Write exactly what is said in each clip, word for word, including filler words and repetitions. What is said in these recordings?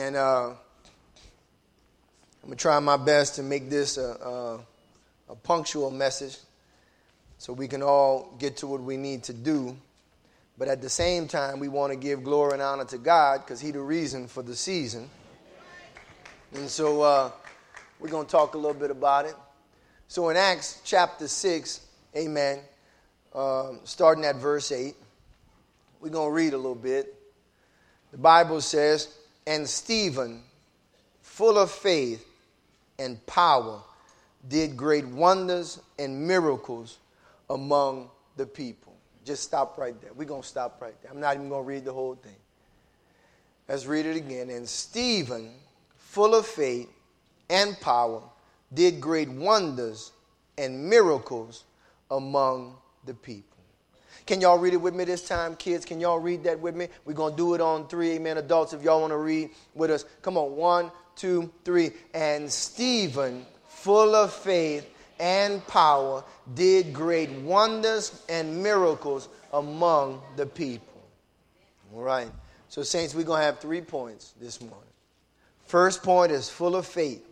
And uh, I'm going to try my best to make this a, a, a punctual message so we can all get to what we need to do. But at the same time, we want to give glory and honor to God because He's the reason for the season. And so uh, we're going to talk a little bit about it. So in Acts chapter six, amen, uh, starting at verse eight, we're going to read a little bit. The Bible says, "And Stephen, full of faith and power, did great wonders and miracles among the people." Just stop right there. We're going to stop right there. I'm not even going to read the whole thing. Let's read it again. "And Stephen, full of faith and power, did great wonders and miracles among the people." Can y'all read it with me this time, kids? Can y'all read that with me? We're going to do it on three. Amen. Adults, if y'all want to read with us. Come on. One, two, three. "And Stephen, full of faith and power, did great wonders and miracles among the people." All right. So, saints, we're going to have three points this morning. First point is full of faith.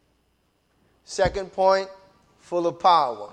Second point, full of power.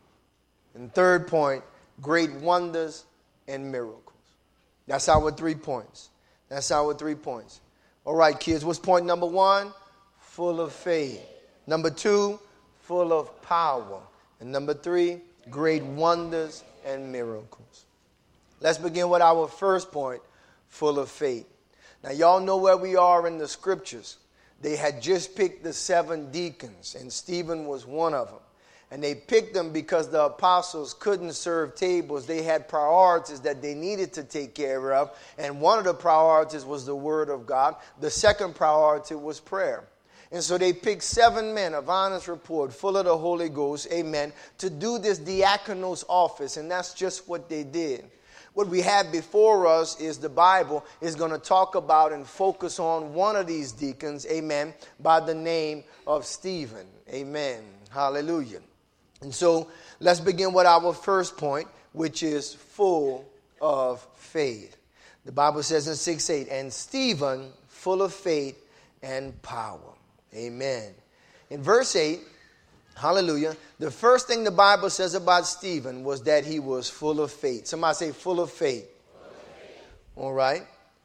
And third point, great wonders and miracles. That's our three points. That's our three points. All right, kids, what's point number one? Full of faith. Number two, full of power. And number three, great wonders and miracles. Let's begin with our first point, full of faith. Now, y'all know where we are in the scriptures. They had just picked the seven deacons, and Stephen was one of them. And they picked them because the apostles couldn't serve tables. They had priorities that they needed to take care of. And one of the priorities was the Word of God. The second priority was prayer. And so they picked seven men of honest report, full of the Holy Ghost, amen, to do this diakonos office. And that's just what they did. What we have before us is the Bible is going to talk about and focus on one of these deacons, amen, by the name of Stephen. Amen. Hallelujah. And so let's begin with our first point, which is full of faith. The Bible says in six eight, "And Stephen, full of faith and power." Amen. In verse eight, hallelujah, the first thing the Bible says about Stephen was that he was full of faith. Somebody say full of faith. Full of faith. All right.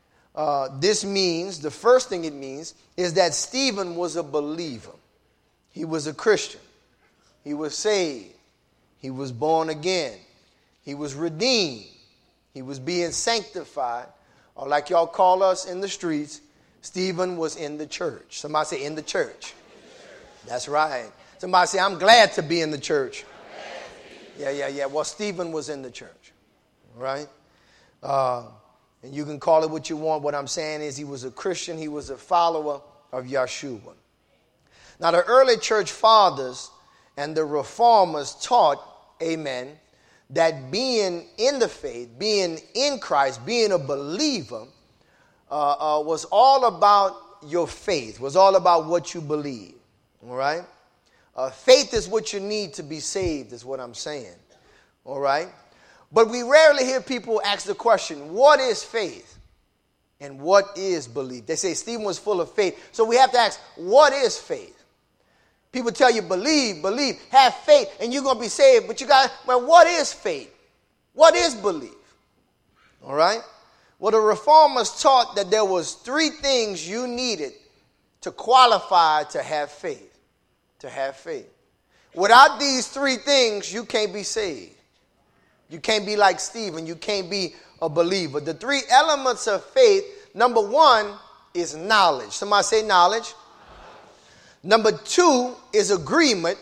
Uh, this means, the first thing it means is that Stephen was a believer. He was a Christian. He was saved. He was born again. He was redeemed. He was being sanctified. Or like y'all call us in the streets, Stephen was in the church. Somebody say in the church. In the church. That's right. Somebody say, "I'm glad to be in the church." Yeah, yeah, yeah. Well, Stephen was in the church. Right? Uh, and you can call it what you want. What I'm saying is he was a Christian. He was a follower of Yeshua. Now, the early church fathers and the reformers taught, amen, that being in the faith, being in Christ, being a believer, uh, uh, was all about your faith, was all about what you believe. All right? Uh, faith is what you need to be saved, is what I'm saying. All right? But we rarely hear people ask the question, what is faith? And what is belief? They say Stephen was full of faith. So we have to ask, what is faith? People tell you, believe, believe, have faith, and you're going to be saved. But you got, well, what is faith? What is belief? All right? Well, the reformers taught that there was three things you needed to qualify to have faith. To have faith. Without these three things, you can't be saved. You can't be like Stephen. You can't be a believer. The three elements of faith, number one is knowledge. Somebody say knowledge. Number two is agreement.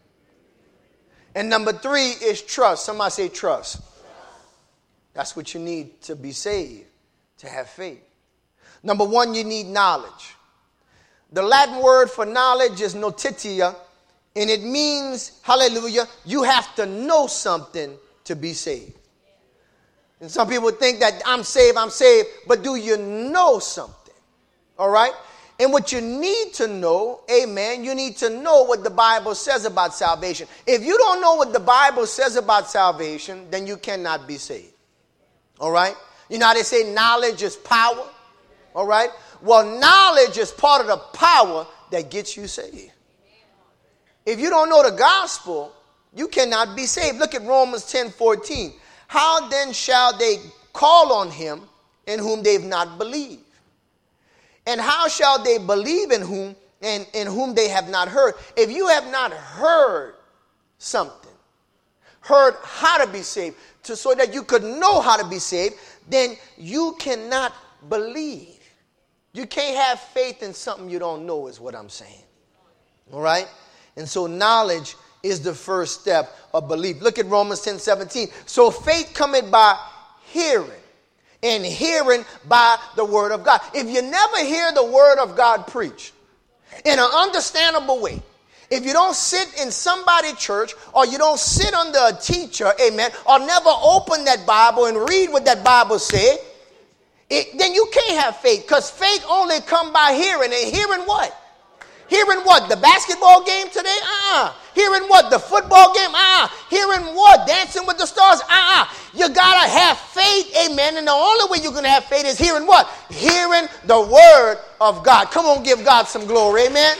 And number three is trust. Somebody say trust. Trust. That's what you need to be saved, to have faith. Number one, you need knowledge. The Latin word for knowledge is notitia, and it means, hallelujah, you have to know something to be saved. And some people think that I'm saved, I'm saved, but do you know something? All right? And what you need to know, amen, you need to know what the Bible says about salvation. If you don't know what the Bible says about salvation, then you cannot be saved. All right? You know how they say knowledge is power? All right? Well, knowledge is part of the power that gets you saved. If you don't know the gospel, you cannot be saved. Look at Romans ten fourteen. How then shall they call on him in whom they've not believed? And how shall they believe in whom and in whom they have not heard? If you have not heard something, heard how to be saved, to, so that you could know how to be saved, then you cannot believe. You can't have faith in something you don't know, is what I'm saying. All right? And so knowledge is the first step of belief. Look at Romans ten seventeen. So faith cometh by hearing, and hearing by the word of God. If you never hear the word of God preached in an understandable way, if you don't sit in somebody's church, or you don't sit under a teacher, amen, or never open that Bible and read what that Bible said, it, then you can't have faith, because faith only come by hearing. And hearing what? Hearing what? The basketball game today? Uh-uh. Hearing what? The football game? Uh-uh. Hearing what? Dancing with the stars? Uh-uh. You got to have faith, amen. And the only way you're going to have faith is hearing what? Hearing the word of God. Come on, give God some glory, amen.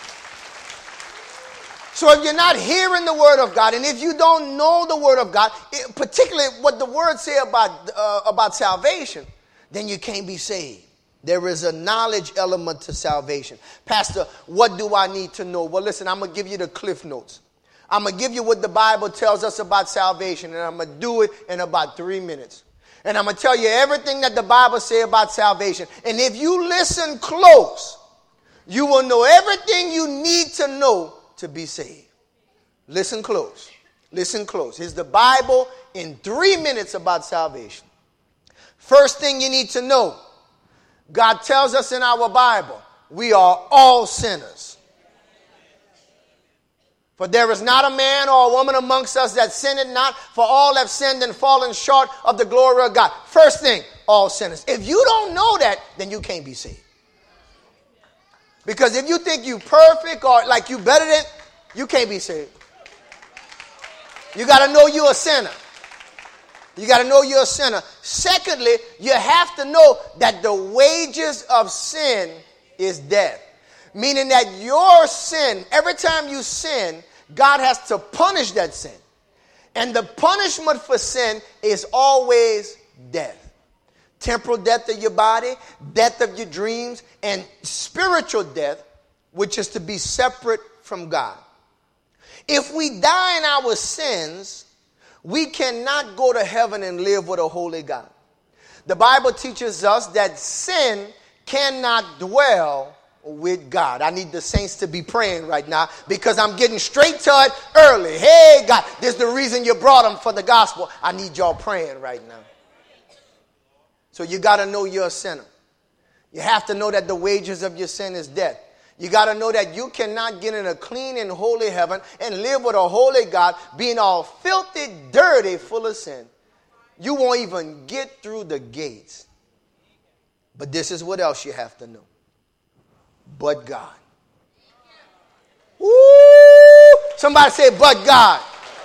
So if you're not hearing the word of God, and if you don't know the word of God, it, particularly what the word say about, uh, about salvation, then you can't be saved. There is a knowledge element to salvation. Pastor, what do I need to know? Well, listen, I'm going to give you the Cliff Notes. I'm going to give you what the Bible tells us about salvation, and I'm going to do it in about three minutes. And I'm going to tell you everything that the Bible says about salvation. And if you listen close, you will know everything you need to know to be saved. Listen close. Listen close. Here's the Bible in three minutes about salvation. First thing you need to know, God tells us in our Bible, we are all sinners. For there is not a man or a woman amongst us that sinneth not, for all have sinned and fallen short of the glory of God. First thing, all sinners. If you don't know that, then you can't be saved. Because if you think you perfect or like you better than, you can't be saved. You got to know you're a sinner. You got to know you're a sinner. Secondly, you have to know that the wages of sin is death. Meaning that your sin, every time you sin, God has to punish that sin. And the punishment for sin is always death. Temporal death of your body, death of your dreams, and spiritual death, which is to be separate from God. If we die in our sins, we cannot go to heaven and live with a holy God. The Bible teaches us that sin cannot dwell with God. I need the saints to be praying right now, because I'm getting straight to it early. Hey, God, this is the reason you brought them for the gospel. I need y'all praying right now. So you got to know you're a sinner. You have to know that the wages of your sin is death. You got to know that you cannot get in a clean and holy heaven and live with a holy God being all filthy, dirty, full of sin. You won't even get through the gates. But this is what else you have to know. But God. Woo! Somebody say, but God.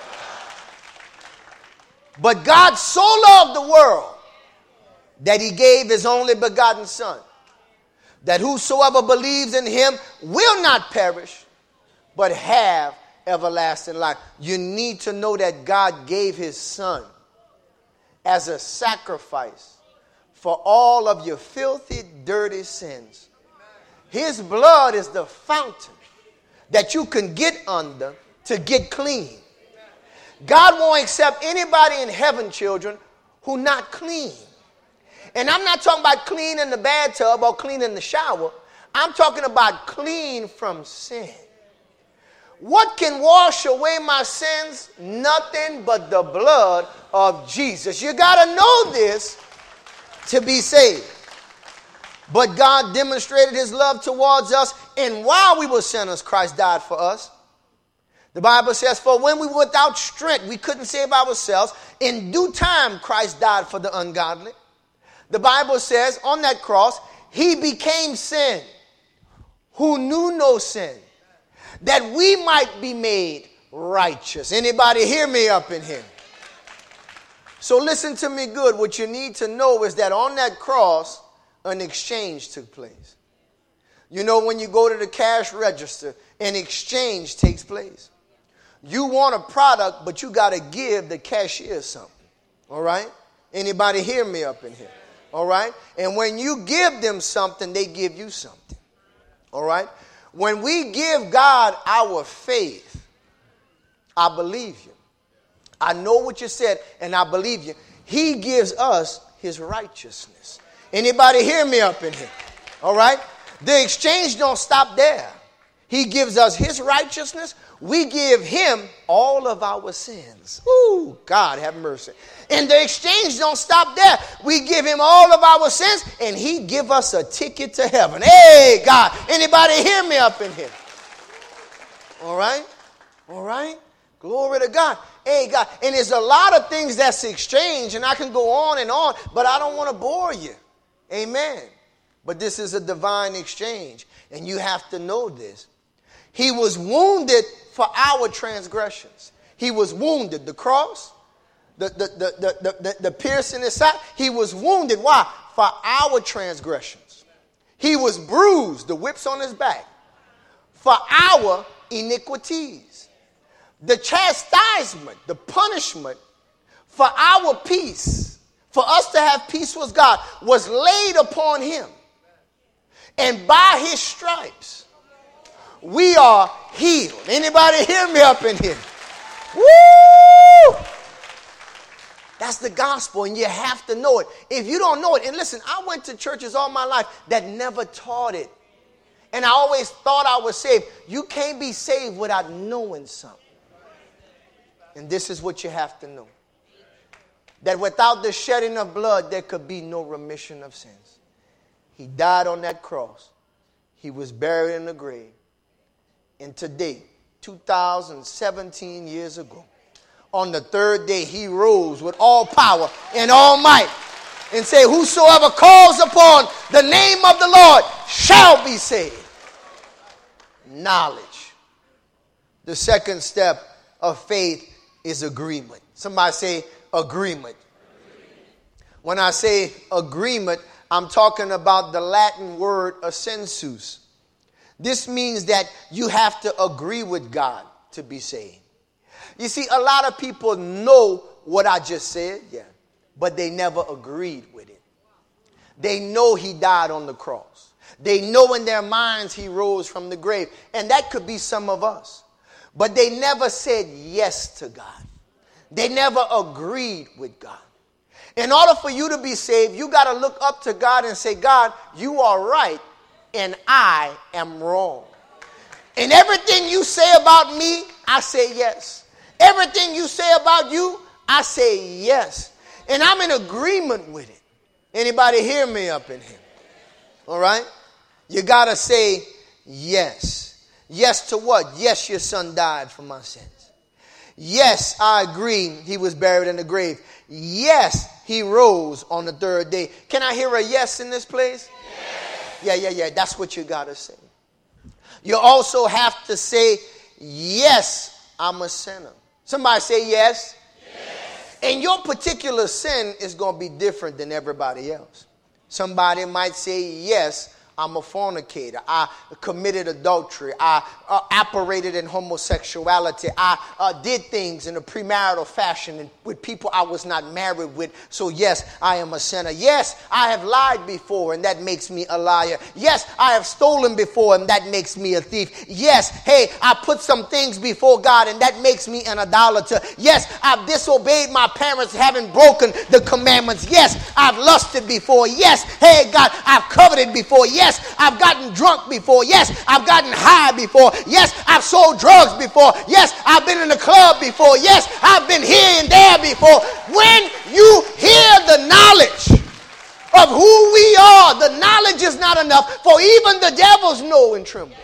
But God so loved the world that he gave his only begotten Son, that whosoever believes in him will not perish, but have everlasting life. You need to know that God gave his Son as a sacrifice for all of your filthy, dirty sins. His blood is the fountain that you can get under to get clean. God won't accept anybody in heaven, children, who not clean. And I'm not talking about clean in the bathtub or clean in the shower. I'm talking about clean from sin. What can wash away my sins? Nothing but the blood of Jesus. You got to know this to be saved. But God demonstrated his love towards us, and while we were sinners, Christ died for us. The Bible says, for when we were without strength, we couldn't save ourselves. In due time, Christ died for the ungodly. The Bible says on that cross, he became sin who knew no sin, that we might be made righteous. Anybody hear me up in here? So listen to me good. What you need to know is that on that cross, an exchange took place. You know, when you go to the cash register, an exchange takes place. You want a product, but you got to give the cashier something. All right? Anybody hear me up in here? All right? And when you give them something, they give you something. All right? When we give God our faith, I believe you. I know what you said, and I believe you. He gives us his righteousness. Anybody hear me up in here? All right? The exchange don't stop there. He gives us his righteousness. We give him all of our sins. Ooh, God have mercy. And the exchange don't stop there. We give him all of our sins, and he give us a ticket to heaven. Hey, God. Anybody hear me up in here? All right? All right? Glory to God. Hey, God. And there's a lot of things that's exchanged, and I can go on and on, but I don't want to bore you. Amen. But this is a divine exchange, and you have to know this. He was wounded for our transgressions. He was wounded. The cross, the, the, the, the, the, the pierce in his side, he was wounded. Why? For our transgressions. He was bruised, the whips on his back, for our iniquities. The chastisement, the punishment for our peace, for us to have peace with God, was laid upon him. And by his stripes, we are healed. Anybody hear me up in here? Woo! That's the gospel, and you have to know it. If you don't know it, and listen, I went to churches all my life that never taught it. And I always thought I was saved. You can't be saved without knowing something. And this is what you have to know. That without the shedding of blood, there could be no remission of sins. He died on that cross. He was buried in the grave. And today, two thousand seventeen years ago, on the third day, he rose with all power and all might and said, whosoever calls upon the name of the Lord shall be saved. Knowledge. The second step of faith is agreement. Somebody say agreement. When I say agreement, I'm talking about the Latin word assensus. This means that you have to agree with God to be saved. You see, a lot of people know what I just said, yeah, but they never agreed with it. They know he died on the cross. They know in their minds he rose from the grave. And that could be some of us. But they never said yes to God. They never agreed with God. In order for you to be saved, you got to look up to God and say, God, you are right and I am wrong. And everything you say about me, I say yes. Everything you say about you, I say yes. And I'm in agreement with it. Anybody hear me up in here? All right? You got to say yes. Yes to what? Yes, your son died for my sins. Yes, I agree he was buried in the grave. Yes, he rose on the third day. Can I hear a yes in this place? Yes. Yeah, yeah, yeah. That's what you got to say. You also have to say, yes, I'm a sinner. Somebody say yes. Yes. And your particular sin is going to be different than everybody else. Somebody might say, yes, I'm a fornicator. I committed adultery. I uh, operated in homosexuality. I uh, did things in a premarital fashion and with people I was not married with. So yes, I am a sinner. Yes, I have lied before and that makes me a liar. Yes, I have stolen before and that makes me a thief. Yes, hey, I put some things before God and that makes me an idolater. Yes, I've disobeyed my parents, having broken the commandments. Yes, I've lusted before. Yes, hey, God, I've coveted before. Yes, Yes, I've gotten drunk before. Yes, I've gotten high before. Yes, I've sold drugs before. Yes, I've been in the club before. Yes, I've been here and there before. When you hear the knowledge of who we are, the knowledge is not enough, for even the devils know and tremble.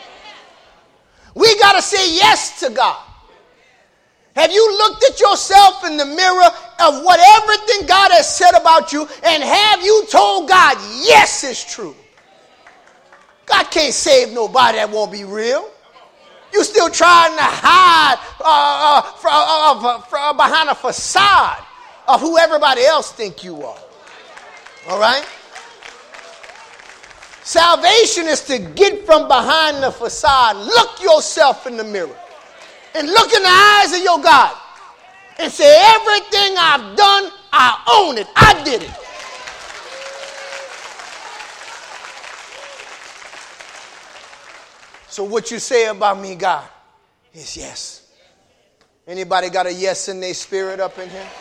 We got to say yes to God. Have you looked at yourself in the mirror of what everything God has said about you, and have you told God, yes, it's true? God can't save nobody that won't be real. You still trying to hide uh, uh, for, uh, for, uh, behind a facade of who everybody else think you are. All right? Salvation is to get from behind the facade, look yourself in the mirror, and look in the eyes of your God and say, everything I've done, I own it. I did it. So what you say about me, God, is yes. Anybody got a yes in their spirit up in here?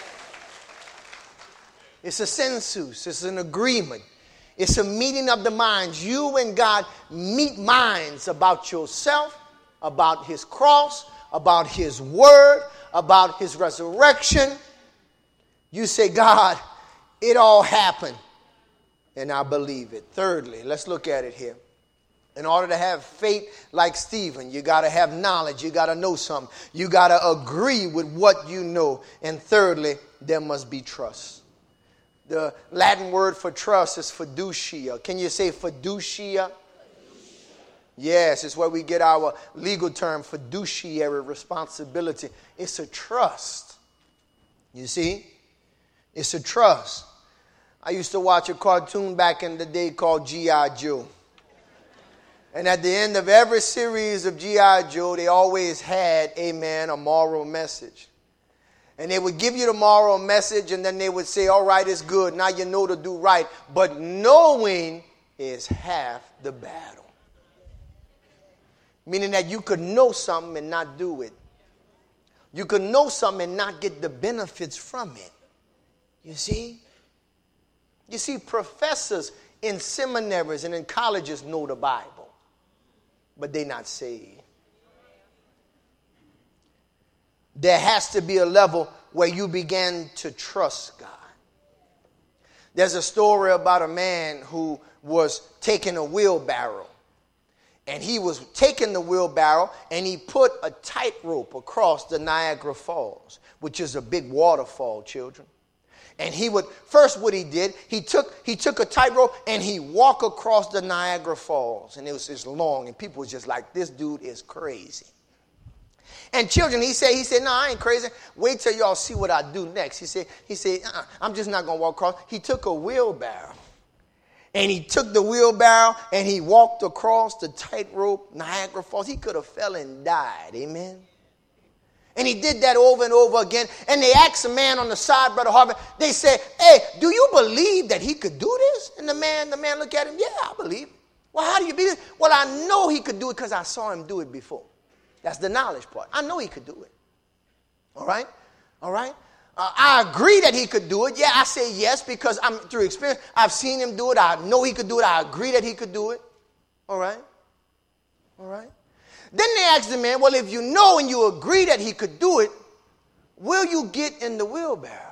It's a census. It's an agreement. It's a meeting of the minds. You and God meet minds about yourself, about his cross, about his word, about his resurrection. You say, God, it all happened, and I believe it. Thirdly, let's look at it here. In order to have faith like Stephen, you got to have knowledge. You got to know something. You got to agree with what you know. And thirdly, there must be trust. The Latin word for trust is fiducia. Can you say fiducia? Yes, it's where we get our legal term, fiduciary responsibility. It's a trust. You see? It's a trust. I used to watch a cartoon back in the day called G I Joe. And at the end of every series of G I Joe, they always had, amen, a moral message. And they would give you the moral message, and then they would say, all right, it's good. Now you know to do right. But knowing is half the battle. Meaning that you could know something and not do it. You could know something and not get the benefits from it. You see? You see, professors in seminaries and in colleges know the Bible, but they're not saved. There has to be a level where you begin to trust God. There's a story about a man who was taking a wheelbarrow. And he was taking the wheelbarrow and he put a tightrope across the Niagara Falls, which is a big waterfall, children. And he would, first what he did, he took he took a tightrope and he walked across the Niagara Falls. And it was just long and people were just like, this dude is crazy. And children, he said, he said, no, I ain't crazy. Wait till y'all see what I do next. He said, he said, uh-uh, I'm just not going to walk across. He took a wheelbarrow. And he took the wheelbarrow and he walked across the tightrope, Niagara Falls. He could have fell and died. Amen. And he did that over and over again. And they asked a man on the side, Brother Harvey, they said, hey, do you believe that he could do this? And the man, the man looked at him, yeah, I believe. Well, how do you believe it? Well, I know he could do it because I saw him do it before. That's the knowledge part. I know he could do it. All right? All right? Uh, I agree that he could do it. Yeah, I say yes because I'm through experience. I've seen him do it. I know he could do it. I agree that he could do it. All right? All right? Then they asked the man, well, if you know and you agree that he could do it, will you get in the wheelbarrow?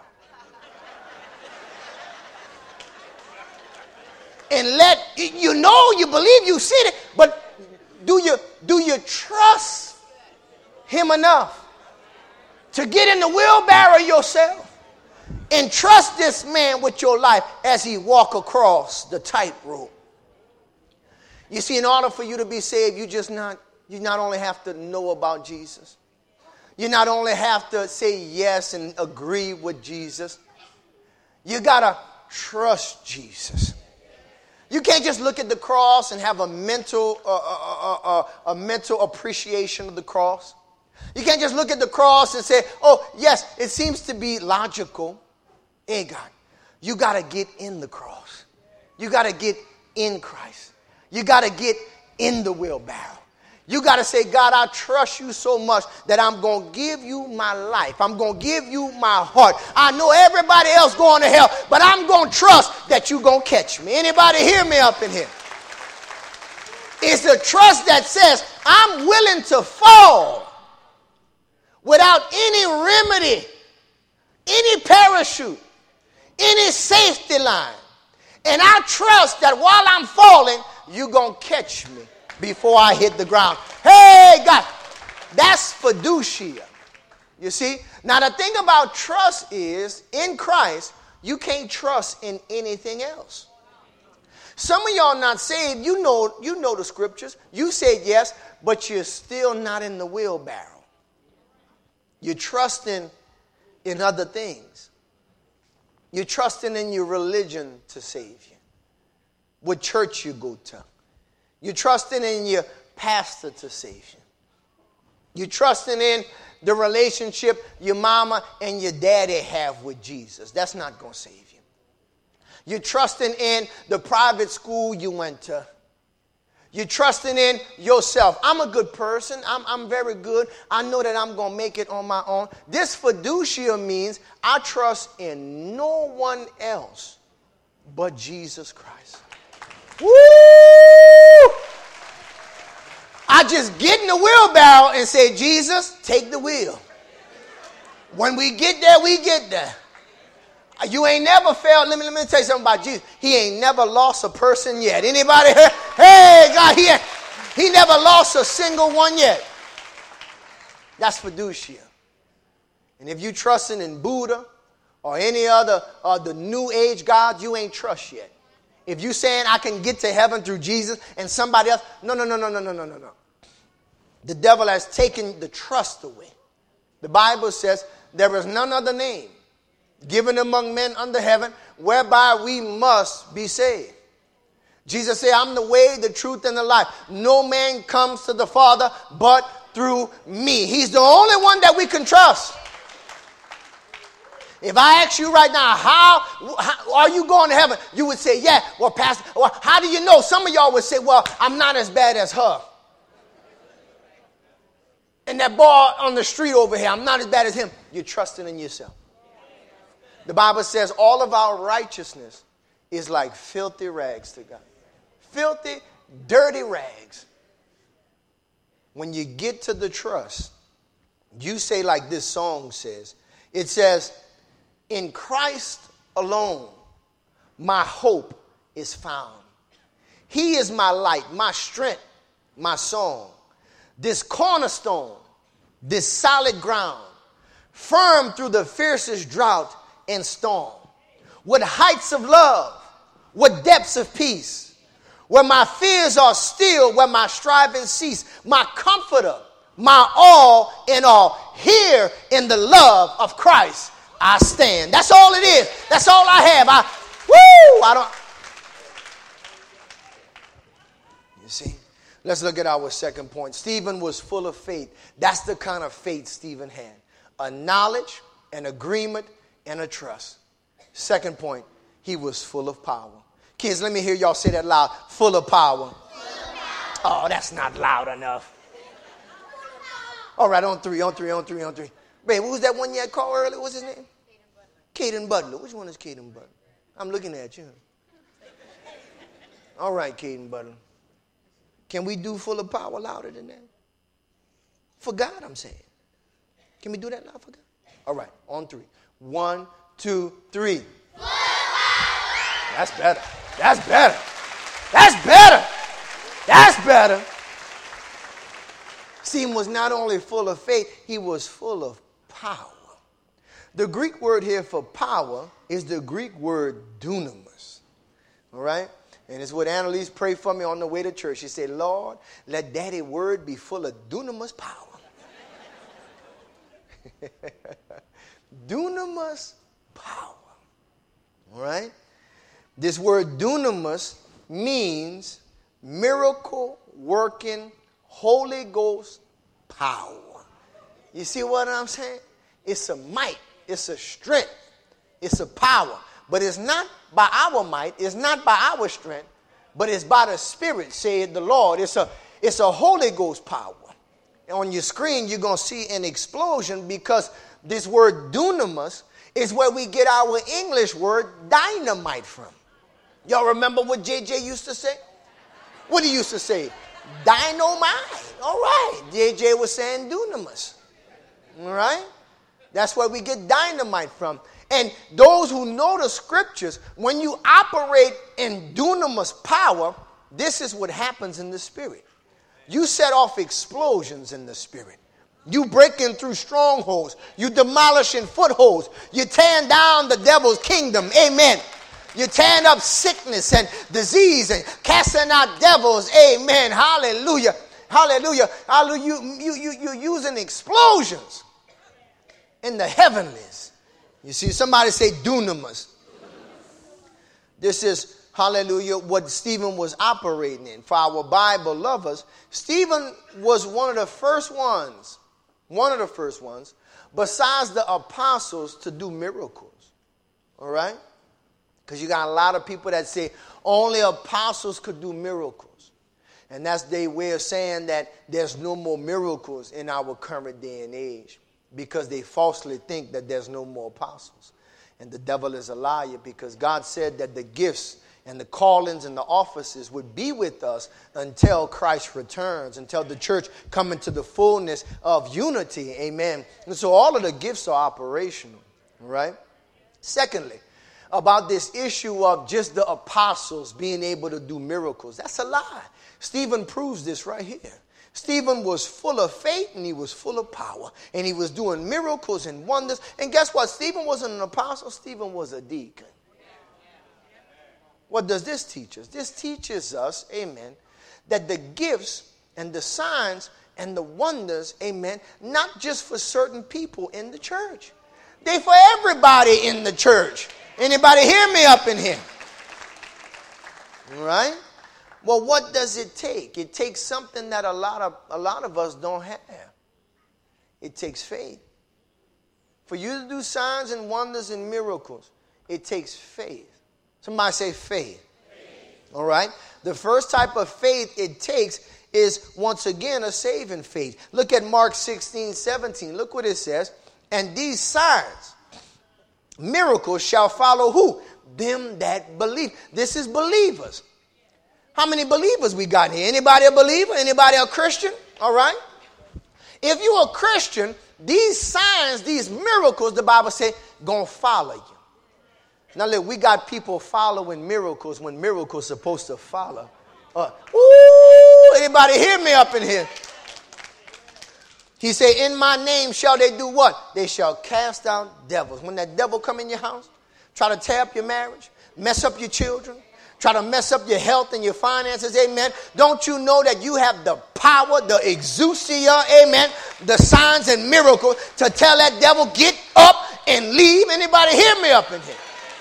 And let, you know, you believe, you see it, but do you, do you trust him enough to get in the wheelbarrow yourself and trust this man with your life as he walk across the tightrope? You see, in order for you to be saved, you just not, you not only have to know about Jesus. You not only have to say yes and agree with Jesus. You got to trust Jesus. You can't just look at the cross and have a mental, uh, uh, uh, uh, a mental appreciation of the cross. You can't just look at the cross and say, oh, yes, it seems to be logical. Hey, God, you got to get in the cross. You got to get in Christ. You got to get in the wheelbarrow. You got to say, God, I trust you so much that I'm going to give you my life. I'm going to give you my heart. I know everybody else going to hell, but I'm going to trust that you're going to catch me. Anybody hear me up in here? It's a trust that says, I'm willing to fall without any remedy, any parachute, any safety line. And I trust that while I'm falling, you're going to catch me before I hit the ground. Hey, God, that's fiducia. You see? Now, the thing about trust is, in Christ, you can't trust in anything else. Some of y'all not saved, you know, you know the scriptures. You said yes, but you're still not in the wheelbarrow. You're trusting in other things. You're trusting in your religion to save you. what church you go to. You're trusting in your pastor to save you. You're trusting in the relationship your mama and your daddy have with Jesus. That's not going to save you. You're trusting in the private school you went to. You're trusting in yourself. I'm a good person. I'm, I'm very good. I know that I'm going to make it on my own. This fiducia means I trust in no one else but Jesus Christ. Woo! I just get in the wheelbarrow and say, Jesus, take the wheel. When we get there, we get there. You ain't never failed. Let me, let me tell you something about Jesus. He ain't never lost a person yet. Anybody here? Hey, God, he, he never lost a single one yet. That's fiducia. And if you trusting in Buddha or any other uh, the new age God, you ain't trust yet. If you saying I can get to heaven through Jesus and somebody else, no, no, no, no, no, no, no, no, no. The devil has taken the trust away. The Bible says there is none other name given among men under heaven whereby we must be saved. Jesus said, I'm the way, the truth, and the life. No man comes to the Father but through me. He's the only one that we can trust. If I ask you right now, how, how are you going to heaven? You would say, yeah. Well, Pastor, well, how do you know? Some of y'all would say, well, I'm not as bad as her. And that boy on the street over here, I'm not as bad as him. You're trusting in yourself. The Bible says all of our righteousness is like filthy rags to God. Filthy, dirty rags. When you get to the trust, you say like this song says, it says, in Christ alone, my hope is found. He is my light, my strength, my song. This cornerstone, this solid ground, firm through the fiercest drought and storm. With heights of love, with depths of peace, where my fears are still, where my striving cease, my comforter, my all in all. Here in the love of Christ I stand. That's all it is. That's all I have. I, woo, I don't. You see? Let's look at our second point. Stephen was full of faith. That's the kind of faith Stephen had. A knowledge, an agreement, and a trust. Second point, he was full of power. Kids, let me hear y'all say that loud. Full of power. Full of power. Oh, that's not loud enough. All right, on three, on three, on three, on three. Babe, what was that one you had called earlier? What's his name? Caden Butler. Which one is Caden Butler? I'm looking at you. All right, Caden Butler. Can we do full of power louder than that? For God, I'm saying. Can we do that loud for God? All right, on three. One, two, three. That's better. That's better. That's better. That's better. Stephen was not only full of faith, he was full of power. The Greek word here for power is the Greek word dunamis. All right? And it's what Annalise prayed for me on the way to church. She said, Lord, let daddy word be full of dunamis power. Dunamis power. All right? This word dunamis means miracle working Holy Ghost power. You see what I'm saying? It's a might. It's a strength. It's a power. But it's not by our might. It's not by our strength. But it's by the Spirit, said the Lord. It's a, it's a Holy Ghost power. And on your screen, you're going to see an explosion because this word dunamis is where we get our English word dynamite from. Y'all remember what J J used to say? What he used to say? Dynamite. All right. J J was saying dunamis. All right. That's where we get dynamite from. And those who know the scriptures, when you operate in dunamis power, this is what happens in the spirit. You set off explosions in the spirit. You breaking through strongholds. You demolishing footholds. You tearing down the devil's kingdom. Amen. You're tearing up sickness and disease and casting out devils. Amen. Hallelujah. Hallelujah. Hallelujah. You, you, you, you're using explosions in the heavenlies. You see, somebody say dunamis. This is hallelujah, what Stephen was operating in. For our Bible lovers, Stephen was one of the first ones, one of the first ones, besides the apostles, to do miracles. All right? Because you got a lot of people that say only apostles could do miracles. And that's their way of saying that there's no more miracles in our current day and age, because they falsely think that there's no more apostles. And the devil is a liar, because God said that the gifts and the callings and the offices would be with us until Christ returns, until the church come into the fullness of unity. Amen. And so all of the gifts are operational. Right? Secondly, about this issue of just the apostles being able to do miracles. That's a lie. Stephen proves this right here. Stephen was full of faith and he was full of power. And he was doing miracles and wonders. And guess what? Stephen wasn't an apostle. Stephen was a deacon. What does this teach us? This teaches us, amen, that the gifts and the signs and the wonders, amen, not just for certain people in the church. They for everybody in the church. Anybody hear me up in here? All right? Well, what does it take? It takes something that a lot of a lot of us don't have. It takes faith. For you to do signs and wonders and miracles, it takes faith. Somebody say faith. Faith. All right? The first type of faith it takes is, once again, a saving faith. Look at Mark sixteen, seventeen. Look what it says. And these signs, miracles shall follow who? Them that believe. This is believers. How many believers we got here? Anybody a believer? Anybody a Christian? All right. If you're a Christian, these signs, these miracles, the Bible says, gonna follow you. Now look, we got people following miracles when miracles supposed to follow. Uh, ooh, anybody hear me up in here? He said, in my name shall they do what? They shall cast out devils. When that devil come in your house, try to tear up your marriage, mess up your children, try to mess up your health and your finances, amen. Don't you know that you have the power, the exousia, amen, the signs and miracles to tell that devil, get up and leave? Anybody hear me up in here?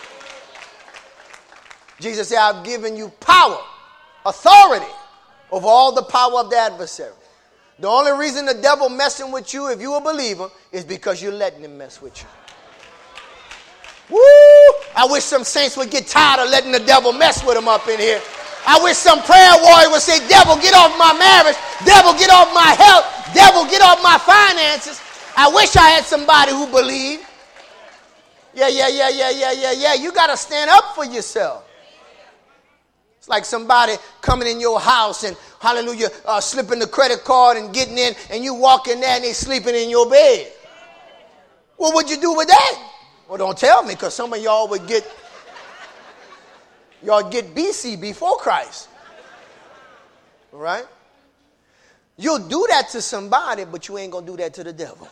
Jesus said, I've given you power, authority over all the power of the adversary. The only reason the devil messing with you, if you're a believer, is because you're letting him mess with you. Woo! I wish some saints would get tired of letting the devil mess with them up in here. I wish some prayer warrior would say, devil, get off my marriage. Devil, get off my health. Devil, get off my finances. I wish I had somebody who believed. Yeah, yeah, yeah, yeah, yeah, yeah, yeah. You got to stand up for yourself. It's like somebody coming in your house and, hallelujah, uh, slipping the credit card and getting in, and you walk in there and they sleeping in your bed. What would you do with that? Well, don't tell me, because some of y'all would get, y'all get B C, before Christ. All right? You'll do that to somebody, but you ain't going to do that to the devil.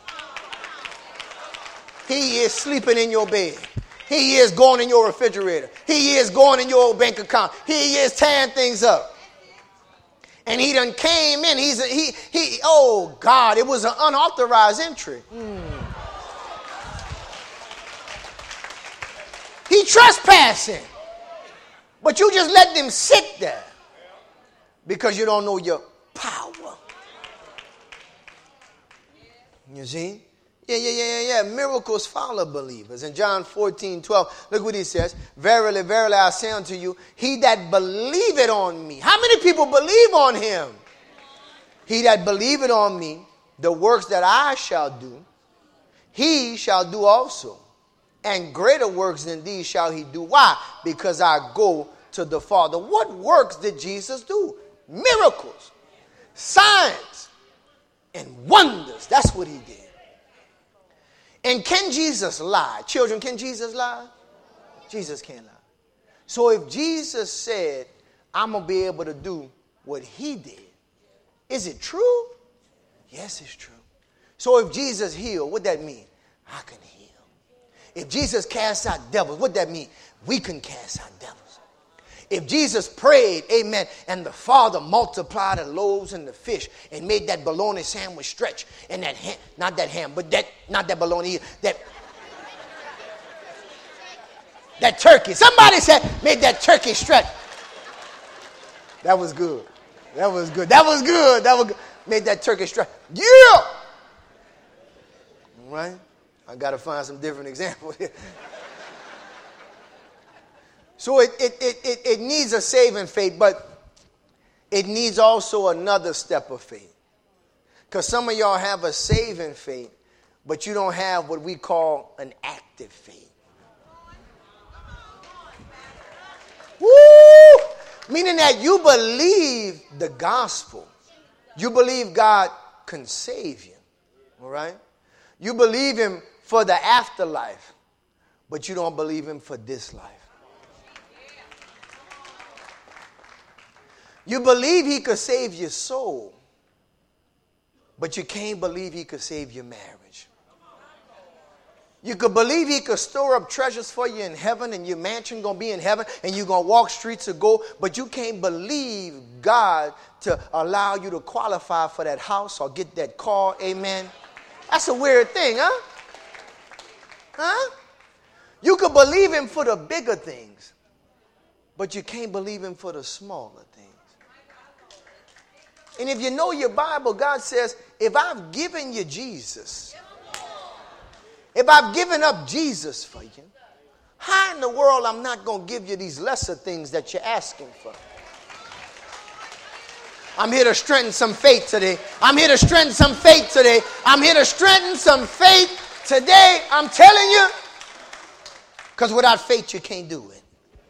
He is sleeping in your bed. He is going in your refrigerator. He is going in your bank account. He is tearing things up. And he done came in. He's a, he, he, oh God, it was an unauthorized entry. Mm. He trespassing. But you just let them sit there because you don't know your power. You see? Yeah, yeah, yeah, yeah, yeah. Miracles follow believers. In John fourteen, twelve, look what he says. Verily, verily, I say unto you, he that believeth on me. How many people believe on him? He that believeth on me, the works that I shall do, he shall do also. And greater works than these shall he do. Why? Because I go to the Father. What works did Jesus do? Miracles, signs, and wonders. That's what he did. And can Jesus lie? Children, can Jesus lie? Jesus can't lie. So if Jesus said, I'm going to be able to do what he did, is it true? Yes, it's true. So if Jesus healed, what that mean? I can heal. If Jesus cast out devils, what that mean? We can cast out devils. If Jesus prayed, amen, and the Father multiplied the loaves and the fish and made that bologna sandwich stretch, and that ham, not that ham, but that, not that bologna, that, That turkey. Somebody said, made that turkey stretch. That was good. That was good. That was good. That was good. Made that turkey stretch. Yeah. All right. I got to find some different examples here. So it, it, it, it, it needs a saving faith, but it needs also another step of faith. Because some of y'all have a saving faith, but you don't have what we call an active faith. Woo! Meaning that you believe the gospel. You believe God can save you. All right? You believe him for the afterlife, but you don't believe him for this life. You believe he could save your soul, but you can't believe he could save your marriage. You could believe he could store up treasures for you in heaven and your mansion going to be in heaven and you're going to walk streets of gold, but you can't believe God to allow you to qualify for that house or get that car. Amen. That's a weird thing, huh? Huh? You could believe him for the bigger things, but you can't believe him for the smaller things. And if you know your Bible, God says, if I've given you Jesus, if I've given up Jesus for you, how in the world I'm not going to give you these lesser things that you're asking for? I'm here to strengthen some faith today. I'm here to strengthen some faith today. I'm here to strengthen some faith today. I'm telling you. Because without faith, you can't do it.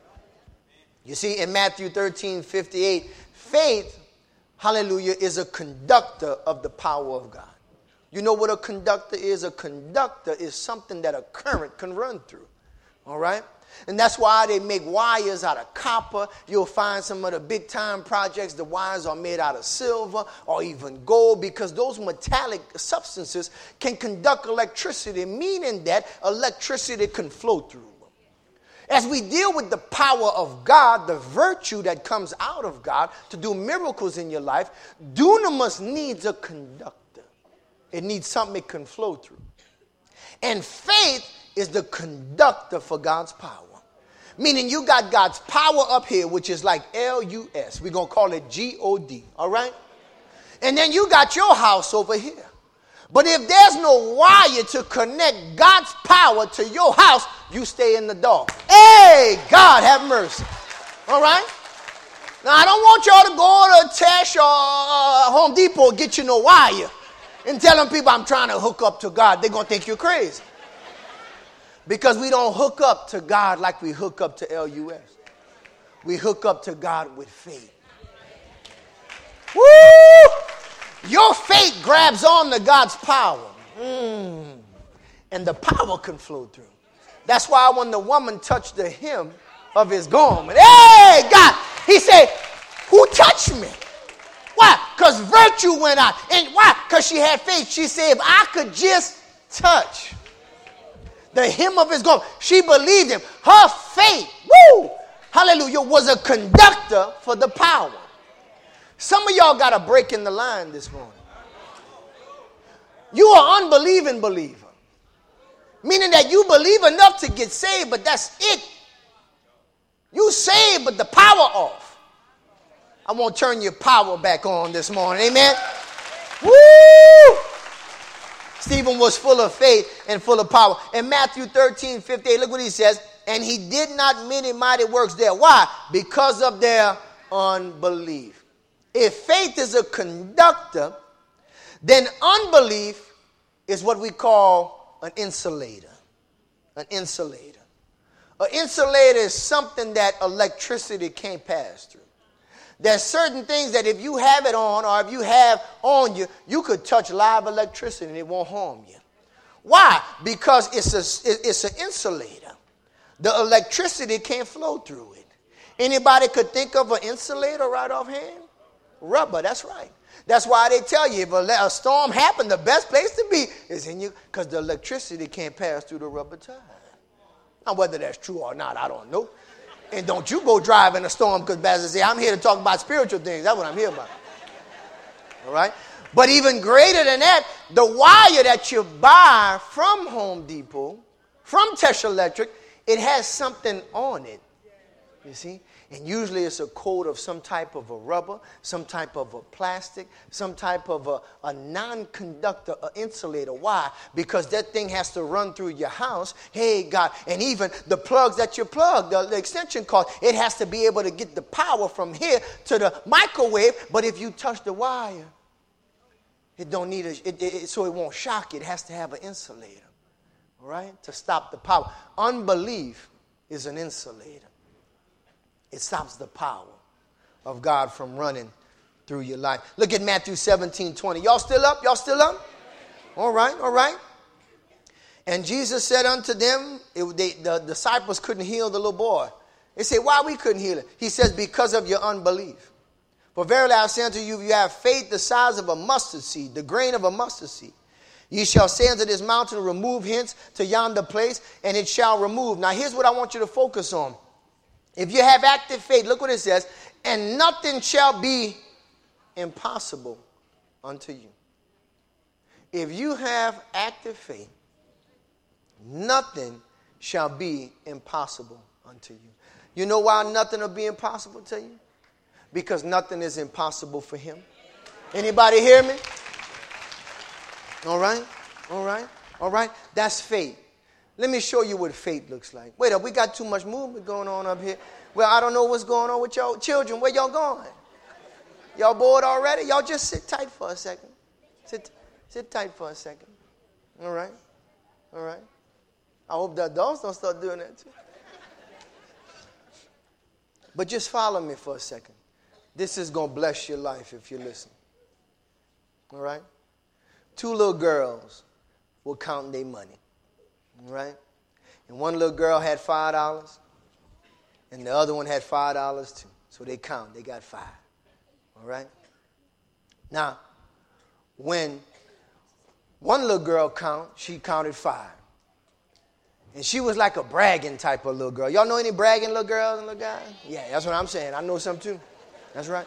You see, in Matthew thirteen fifty-eight, faith, hallelujah, is a conductor of the power of God. You know what a conductor is? A conductor is something that a current can run through. All right? And that's why they make wires out of copper. You'll find some of the big time projects, the wires are made out of silver or even gold, because those metallic substances can conduct electricity, meaning that electricity can flow through them. As we deal with the power of God, the virtue that comes out of God to do miracles in your life, dunamis needs a conductor. It needs something it can flow through. And faith is the conductor for God's power. Meaning you got God's power up here, which is like L U S. We're going to call it G O D. All right? And then you got your house over here. But if there's no wire to connect God's power to your house, you stay in the dark. Hey, God have mercy. All right? Now, I don't want y'all to go to Tesh or uh, Home Depot and get you no wire and telling people I'm trying to hook up to God. They're going to think you're crazy. Because we don't hook up to God like we hook up to L U S. We hook up to God with faith. Woo! Your faith grabs on to God's power. Mm. And the power can flow through. That's why when the woman touched the hem of his garment, hey, God, he said, who touched me? Why? Because virtue went out. And why? Because she had faith. She said, if I could just touch the hem of his garment. She believed him. Her faith, woo, hallelujah, was a conductor for the power. Some of y'all got a break in the line this morning. You are an unbelieving believer. Meaning that you believe enough to get saved, but that's it. You saved, but the power off. I want to turn your power back on this morning. Amen. Woo! Stephen was full of faith and full of power. In Matthew thirteen fifty-eight, look what he says. And he did not many mighty works there. Why? Because of their unbelief. If faith is a conductor, then unbelief is what we call an insulator. An insulator. An insulator is something that electricity can't pass through. There's certain things that if you have it on or if you have on you, you could touch live electricity and it won't harm you. Why? Because it's a, it's an insulator. The electricity can't flow through it. Anybody could think of an insulator right offhand? Rubber, that's right. That's why they tell you if a, a storm happens, the best place to be is in you, because the electricity can't pass through the rubber tie. Now, whether that's true or not, I don't know. And don't you go drive in a storm, because as I say, I'm here to talk about spiritual things. That's what I'm here about. All right? But even greater than that, the wire that you buy from Home Depot, from Tesh Electric, it has something on it, you see. And usually it's a coat of some type of a rubber, some type of a plastic, some type of a, a non-conductor, an insulator. Why? Because that thing has to run through your house. Hey, God. And even the plugs that you plug, the, the extension cord, it has to be able to get the power from here to the microwave. But if you touch the wire, it don't need a, it, it, so it won't shock you. It has to have an insulator, all right, to stop the power. Unbelief is an insulator. It stops the power of God from running through your life. Look at Matthew seventeen twenty. Y'all still up? Y'all still up? All right, all right. And Jesus said unto them, it, they, the disciples couldn't heal the little boy. They say, why we couldn't heal it? He says, because of your unbelief. For verily I say unto you, if you have faith the size of a mustard seed, the grain of a mustard seed, ye shall say unto this mountain, remove hence to yonder place, and it shall remove. Now here's what I want you to focus on. If you have active faith, look what it says, and nothing shall be impossible unto you. If you have active faith, nothing shall be impossible unto you. You know why nothing will be impossible to you? Because nothing is impossible for him. Anybody hear me? All right, all right, all right. That's faith. Let me show you what faith looks like. Wait up, we got too much movement going on up here. Well, I don't know what's going on with y'all children. Where y'all going? Y'all bored already? Y'all just sit tight for a second. Sit, sit tight for a second. All right, all right. I hope the adults don't start doing that too. But just follow me for a second. This is going to bless your life if you listen. All right? Two little girls were counting their money. All right? And one little girl had five dollars, and the other one had five dollars too. So they count. They got five. All right? Now, when one little girl count, she counted five. And she was like a bragging type of little girl. Y'all know any bragging little girls and little guys? Yeah, that's what I'm saying. I know some too. That's right.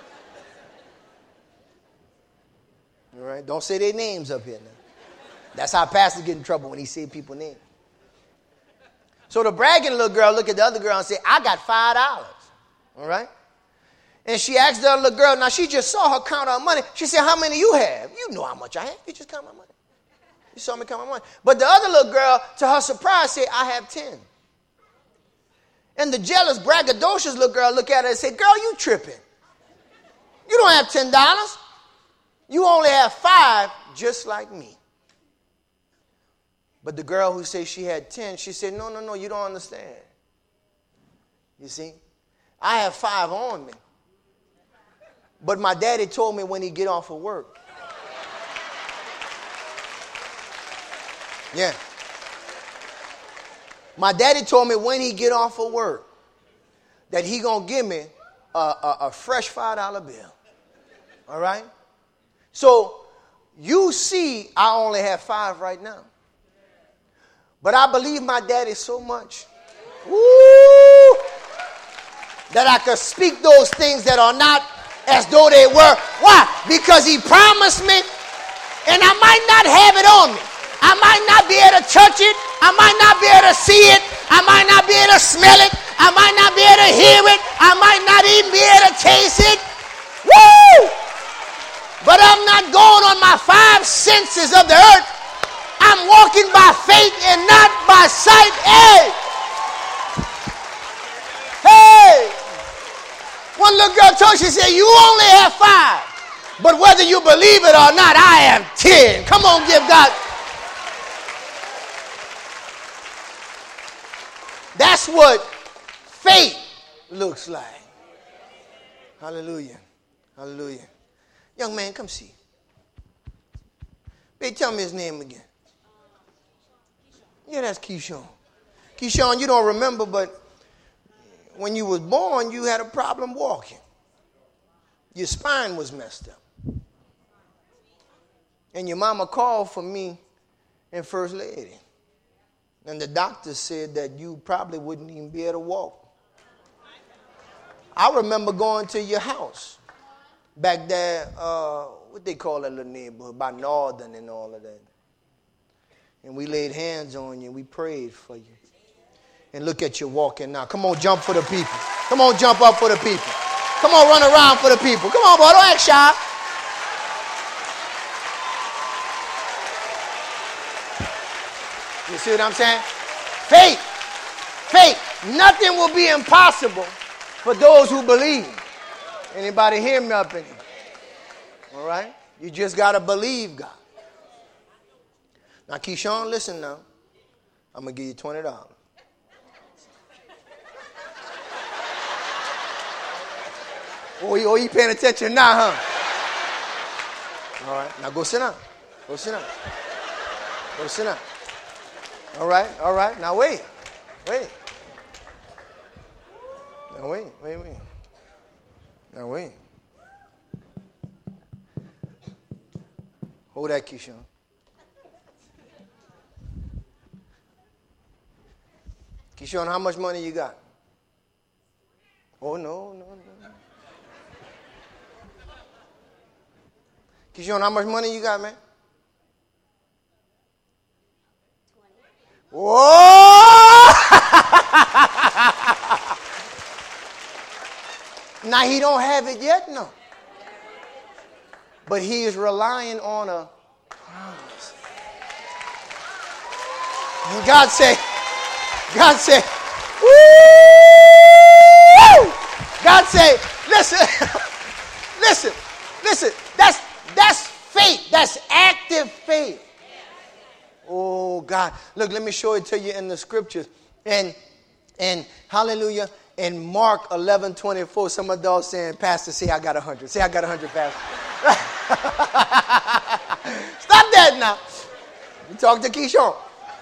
All right? Don't say their names up here now. That's how pastors get in trouble when he say people's names. So the bragging little girl look at the other girl and say, I got five dollars. All right? And she asked the other little girl, now she just saw her count her money. She said, how many you have? You know how much I have. You just count my money. You saw me count my money. But the other little girl, to her surprise, said, I have ten. And the jealous, braggadocious little girl look at her and say, girl, you tripping. You don't have ten dollars. You only have five, just like me. But the girl who said she had ten, she said, no, no, no, you don't understand. You see, I have five on me. But my daddy told me when he get off of work. Yeah. My daddy told me when he get off of work that he going to give me a, a, a fresh five dollar bill. All right? So you see I only have five right now. But I believe my daddy so much. Woo! That I could speak those things that are not as though they were. Why? Because he promised me, and I might not have it on me. I might not be able to touch it. I might not be able to see it. I might not be able to smell it. I might not be able to hear it. I might not even be able to taste it. Woo! But I'm not going on my five senses of the earth. I'm walking by faith and not by sight. Hey! Hey! One little girl told, she said, you only have five. But whether you believe it or not, I have ten. Come on, give God. That's what faith looks like. Hallelujah. Hallelujah. Young man, come see. Babe, tell me his name again. Yeah, that's Keyshawn. Keyshawn, you don't remember, but when you was born, you had a problem walking. Your spine was messed up. And your mama called for me and First Lady. And the doctor said that you probably wouldn't even be able to walk. I remember going to your house back there, uh, what they call that little neighborhood, by Northern and all of that. And we laid hands on you and we prayed for you. And look at you walking now. Come on, jump for the people. Come on, jump up for the people. Come on, run around for the people. Come on, boy, don't act shy. You see what I'm saying? Faith. Faith. Nothing will be impossible for those who believe. Anybody hear me up in here? All right? You just got to believe God. Now, Keyshawn, listen now. I'm going to give you twenty dollars. Oh, you, oh, you paying attention now, huh? All right. Now go sit down. Go sit down. Go sit down. All right. All right. Now wait. Wait. Now wait. Wait, wait. Now wait. Hold that, Keyshawn. Keyshawn, how much money you got? Oh, no, no, no. Keyshawn, how much money you got, man? Whoa! Now, he don't have it yet, no. But he is relying on a promise. And God said, God said, woo! God said, listen, listen, listen, that's that's faith. That's active faith. Oh God. Look, let me show it to you in the scriptures. And and hallelujah. In Mark eleven twenty-four, some of those saying, Pastor, say I got a hundred. Say I got a hundred, Pastor. Stop that now. You talk to Keyshawn.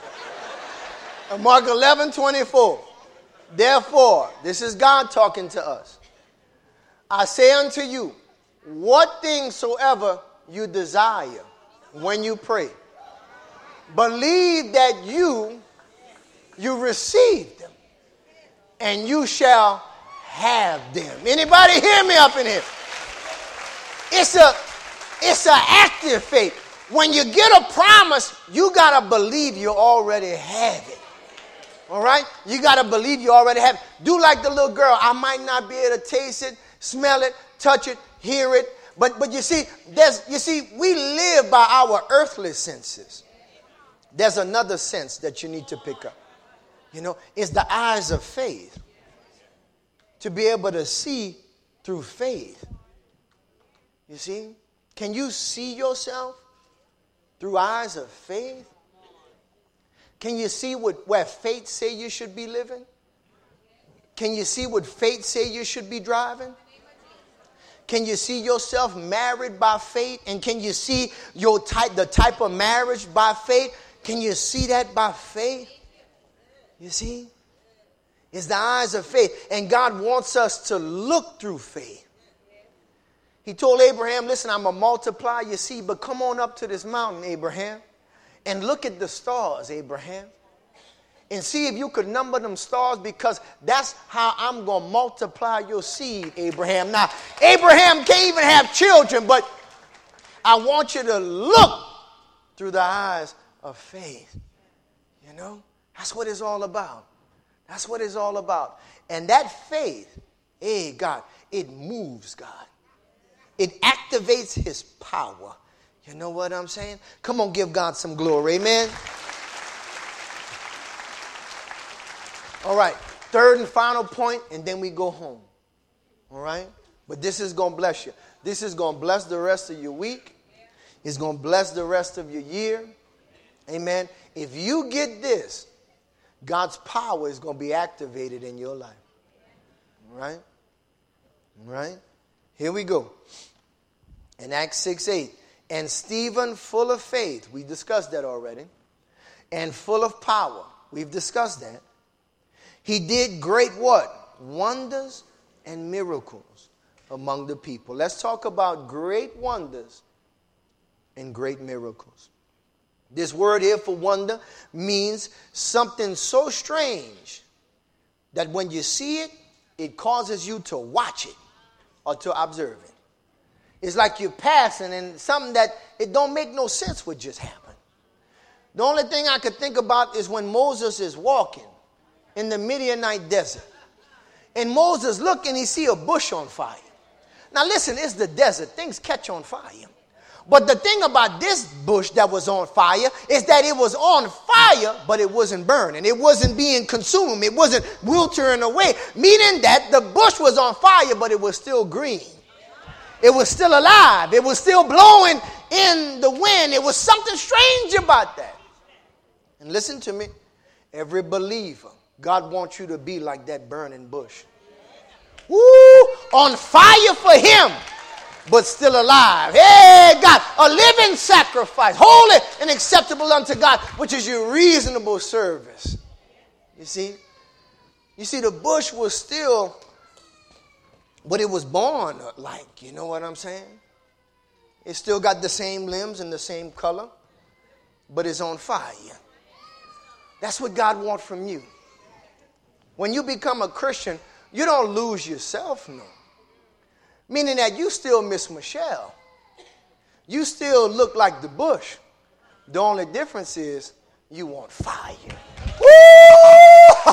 Mark eleven twenty-four. Therefore, this is God talking to us. I say unto you, what things soever you desire when you pray, believe that you you receive them, and you shall have them. Anybody hear me up in here? It's a it's an active faith. When you get a promise, you gotta believe you already have it. All right? You got to believe you already have it. Do like the little girl. I might not be able to taste it, smell it, touch it, hear it. But but you see, there's you see, we live by our earthly senses. There's another sense that you need to pick up. You know, it's the eyes of faith. To be able to see through faith. You see? Can you see yourself through eyes of faith? Can you see what, where faith say you should be living? Can you see what faith say you should be driving? Can you see yourself married by faith? And can you see your type, the type of marriage by faith? Can you see that by faith? You see? It's the eyes of faith. And God wants us to look through faith. He told Abraham, listen, I'm going to multiply your seed, but come on up to this mountain, Abraham. And look at the stars, Abraham, and see if you could number them stars, because that's how I'm going to multiply your seed, Abraham. Now, Abraham can't even have children, but I want you to look through the eyes of faith. You know, that's what it's all about. That's what it's all about. And that faith, hey, God, it moves God. It activates his power. You know what I'm saying? Come on, give God some glory. Amen. All right. Third and final point, and then we go home. All right? But this is going to bless you. This is going to bless the rest of your week. It's going to bless the rest of your year. Amen. If you get this, God's power is going to be activated in your life. All right? All right? Here we go. In Acts six eight. And Stephen, full of faith, we discussed that already, and full of power, we've discussed that. He did great what? Wonders and miracles among the people. Let's talk about great wonders and great miracles. This word here for wonder means something so strange that when you see it, it causes you to watch it or to observe it. It's like you're passing and something that it don't make no sense what just happened. The only thing I could think about is when Moses is walking in the Midianite desert. And Moses looked and he see a bush on fire. Now listen, it's the desert. Things catch on fire. But the thing about this bush that was on fire is that it was on fire, but it wasn't burning. It wasn't being consumed. It wasn't wilting away. Meaning that the bush was on fire, but it was still green. It was still alive. It was still blowing in the wind. It was something strange about that. And listen to me. Every believer, God wants you to be like that burning bush. Woo! On fire for him, but still alive. Hey, God, a living sacrifice, holy and acceptable unto God, which is your reasonable service. You see? You see, the bush was still what it was born like. You know what I'm saying? It still got the same limbs and the same color, but it's on fire. That's what God wants from you. When you become a Christian, you don't lose yourself, no. Meaning that you still miss Michelle. You still look like the bush. The only difference is you want fire. Woo!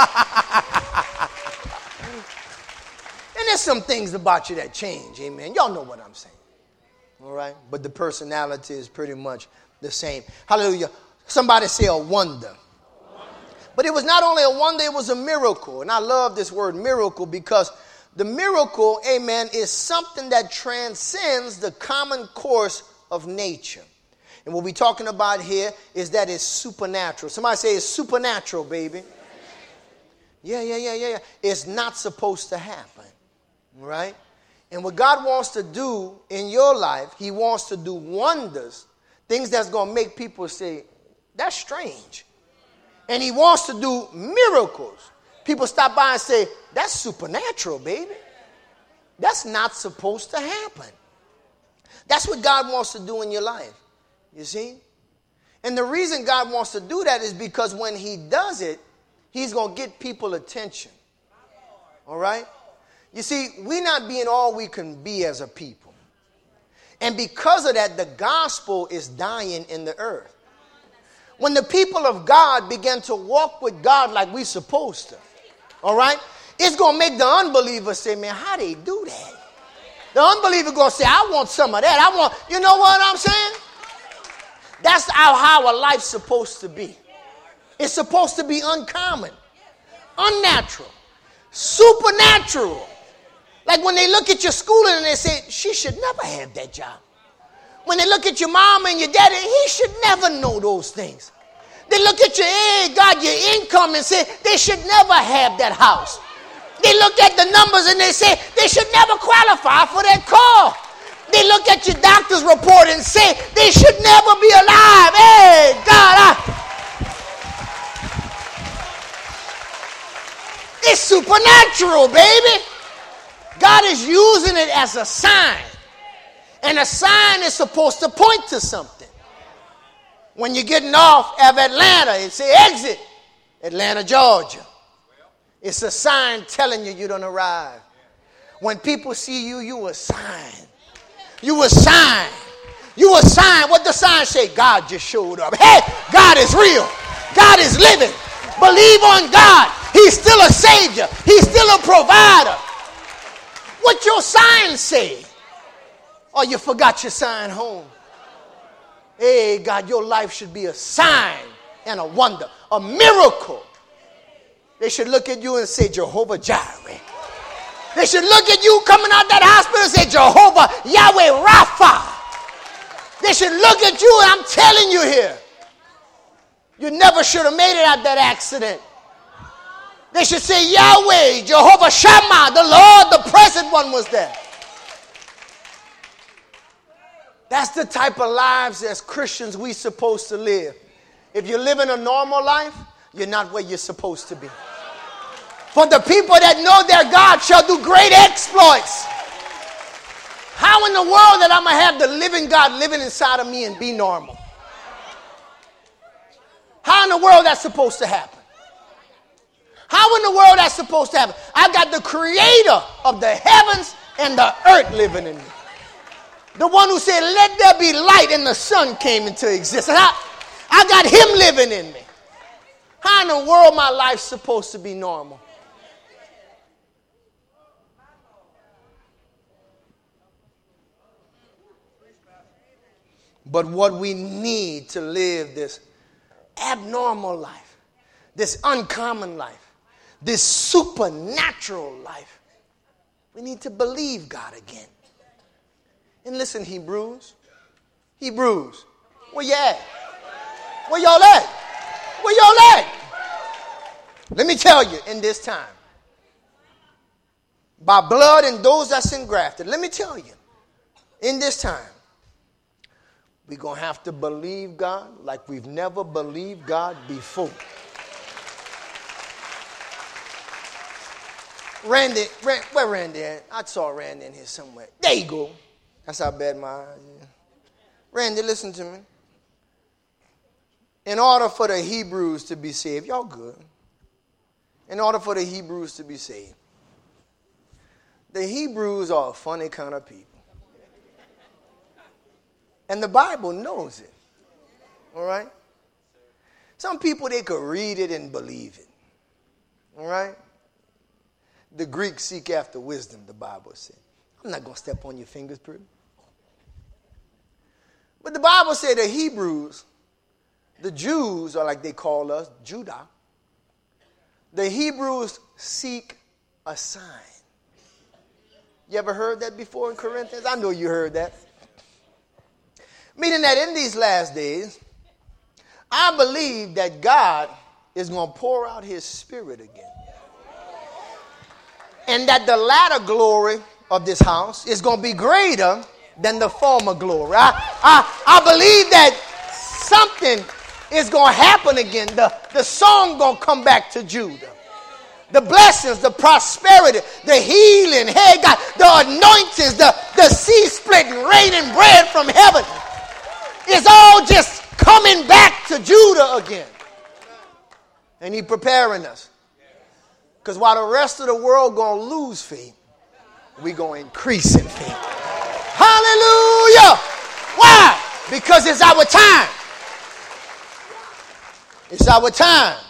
And there's some things about you that change, amen. Y'all know what I'm saying. All right? But the personality is pretty much the same. Hallelujah. Somebody say a wonder. But it was not only a wonder, it was a miracle. And I love this word miracle because the miracle, amen, is something that transcends the common course of nature. And what we're talking about here is that it's supernatural. Somebody say it's supernatural, baby. Yeah, yeah, yeah, yeah, yeah. It's not supposed to happen, right? And what God wants to do in your life, he wants to do wonders, things that's going to make people say, that's strange. And he wants to do miracles. People stop by and say, that's supernatural, baby. That's not supposed to happen. That's what God wants to do in your life. You see? And the reason God wants to do that is because when he does it, he's going to get people attention. All right? You see, we're not being all we can be as a people. And because of that, the gospel is dying in the earth. When the people of God begin to walk with God like we're supposed to, all right, it's going to make the unbeliever say, man, how they do that? The unbeliever going to say, I want some of that. I want, you know what I'm saying? That's how, how a life's supposed to be. It's supposed to be uncommon, unnatural, supernatural. Like when they look at your schooling and they say, she should never have that job. When they look at your mom and your daddy, he should never know those things. They look at your, hey, God, your income and say, they should never have that house. They look at the numbers and they say, they should never qualify for that car. They look at your doctor's report and say, they should never be alive. Hey, God, I... It's supernatural, baby. God is using it as a sign. And a sign is supposed to point to something. When you're getting off of Atlanta, it say exit Atlanta, Georgia. It's a sign telling you you don't arrive. When people see you, you a sign. You a sign. You a sign. What the sign say? God just showed up. Hey, God is real. God is living. Believe on God. He's still a savior. He's still a provider. What your sign say? Or you forgot your sign home. Hey, God, your life should be a sign and a wonder, a miracle. They should look at you and say, Jehovah Jireh. They should look at you coming out that hospital and say, Jehovah Yahweh Rapha. They should look at you and I'm telling you here, you never should have made it out that accident. They should say, Yahweh, Jehovah Shammah, the Lord, the present one was there. That's the type of lives as Christians we supposed to live. If you're living a normal life, you're not where you're supposed to be. For the people that know their God shall do great exploits. How in the world that I'm going to have the living God living inside of me and be normal? How in the world that's supposed to happen? How in the world that's supposed to happen? I got the creator of the heavens and the earth living in me. The one who said, let there be light, and the sun came into existence. I, I got him living in me. How in the world my life's supposed to be normal? But what we need to live this abnormal life, this uncommon life, this supernatural life, we need to believe God again. And listen, Hebrews, Hebrews, where you at? Where y'all at? Where y'all at? Let me tell you, in this time, by blood and those that's engrafted, let me tell you, in this time, we're going to have to believe God like we've never believed God before. Randy, Randy, where Randy at? I saw Randy in here somewhere. There you go. That's how bad my eyes are. Randy, listen to me. In order for the Hebrews to be saved, y'all good. In order for the Hebrews to be saved, the Hebrews are a funny kind of people. And the Bible knows it. All right? Some people, they could read it and believe it. All right? The Greeks seek after wisdom, the Bible said. I'm not going to step on your fingers, pretty. But the Bible said the Hebrews, the Jews, or like they call us, Judah, the Hebrews seek a sign. You ever heard that before in Corinthians? I know you heard that. Meaning that in these last days, I believe that God is going to pour out his spirit again. And that the latter glory of this house is going to be greater than the former glory. I, I, I believe that something is going to happen again. The, the song going to come back to Judah. The blessings, the prosperity, the healing, hey God, the anointings, the, the sea splitting, raining bread from heaven. It's all just coming back to Judah again. And he's preparing us. Because while the rest of the world going to lose faith, we're going to increase in faith. Hallelujah! Why? Because it's our time. It's our time.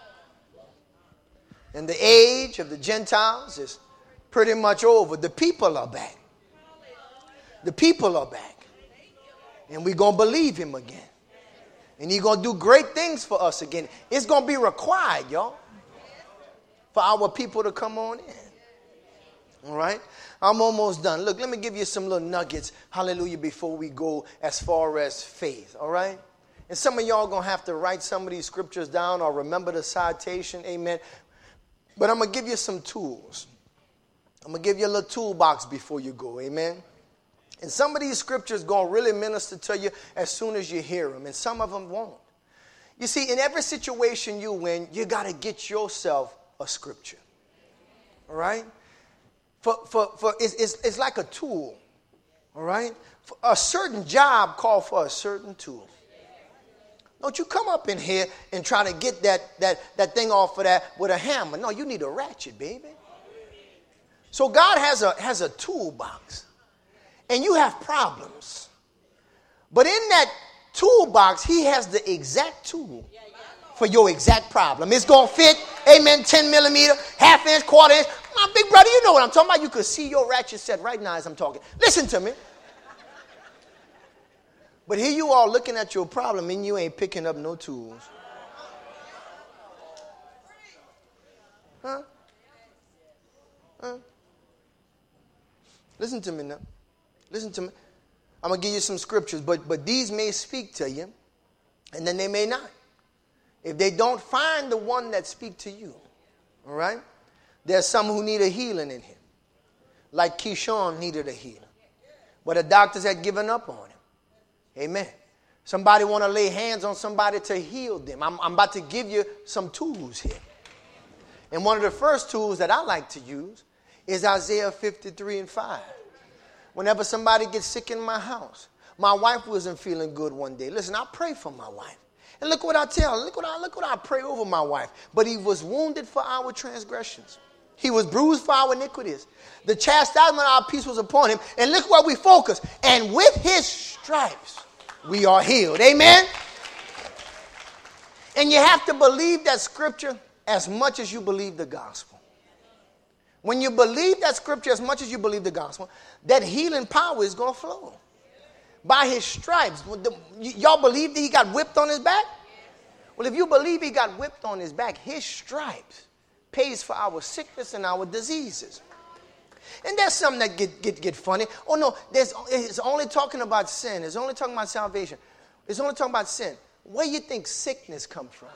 And the age of the Gentiles is pretty much over. The people are back. The people are back. And we're going to believe him again. And he's going to do great things for us again. It's going to be required, y'all, for our people to come on in. All right? I'm almost done. Look, let me give you some little nuggets, hallelujah, before we go as far as faith. All right? And some of y'all going to have to write some of these scriptures down or remember the citation. Amen. But I'm going to give you some tools. I'm going to give you a little toolbox before you go. Amen. And some of these scriptures going to really minister to you as soon as you hear them. And some of them won't. You see, in every situation you in, you got to get yourself a scripture. All right? For, for, for it's, it's, it's like a tool. All right? For a certain job called for a certain tool. Don't you come up in here and try to get that, that, that thing off of that with a hammer. No, you need a ratchet, baby. So God has a, has a toolbox. And you have problems. But in that toolbox, he has the exact tool for your exact problem. It's going to fit, amen, ten millimeter, half inch, quarter inch. My big brother, you know what I'm talking about. You could see your ratchet set right now as I'm talking. Listen to me. But here you are looking at your problem and you ain't picking up no tools. Huh? Huh? Listen to me now. Listen to me. I'm going to give you some scriptures, but, but these may speak to you, and then they may not. If they don't find the one that speak to you, all right? There's some who need a healing in him, like Keyshawn needed a healing, but the doctors had given up on him. Amen. Somebody want to lay hands on somebody to heal them. I'm, I'm about to give you some tools here. And one of the first tools that I like to use is Isaiah fifty-three and five. Whenever somebody gets sick in my house, my wife wasn't feeling good one day. Listen, I pray for my wife. And look what I tell, look what I, look what I pray over my wife. But he was wounded for our transgressions. He was bruised for our iniquities. The chastisement of our peace was upon him. And look where we focus. And with his stripes, we are healed. Amen? And you have to believe that scripture as much as you believe the gospel. When you believe that scripture as much as you believe the gospel, that healing power is going to flow. By his stripes. The, y- y'all believe that he got whipped on his back? Well, if you believe he got whipped on his back, his stripes pays for our sickness and our diseases. And there's something that get, get, get funny. Oh, no, there's, it's only talking about sin. It's only talking about salvation. It's only talking about sin. Where do you think sickness comes from?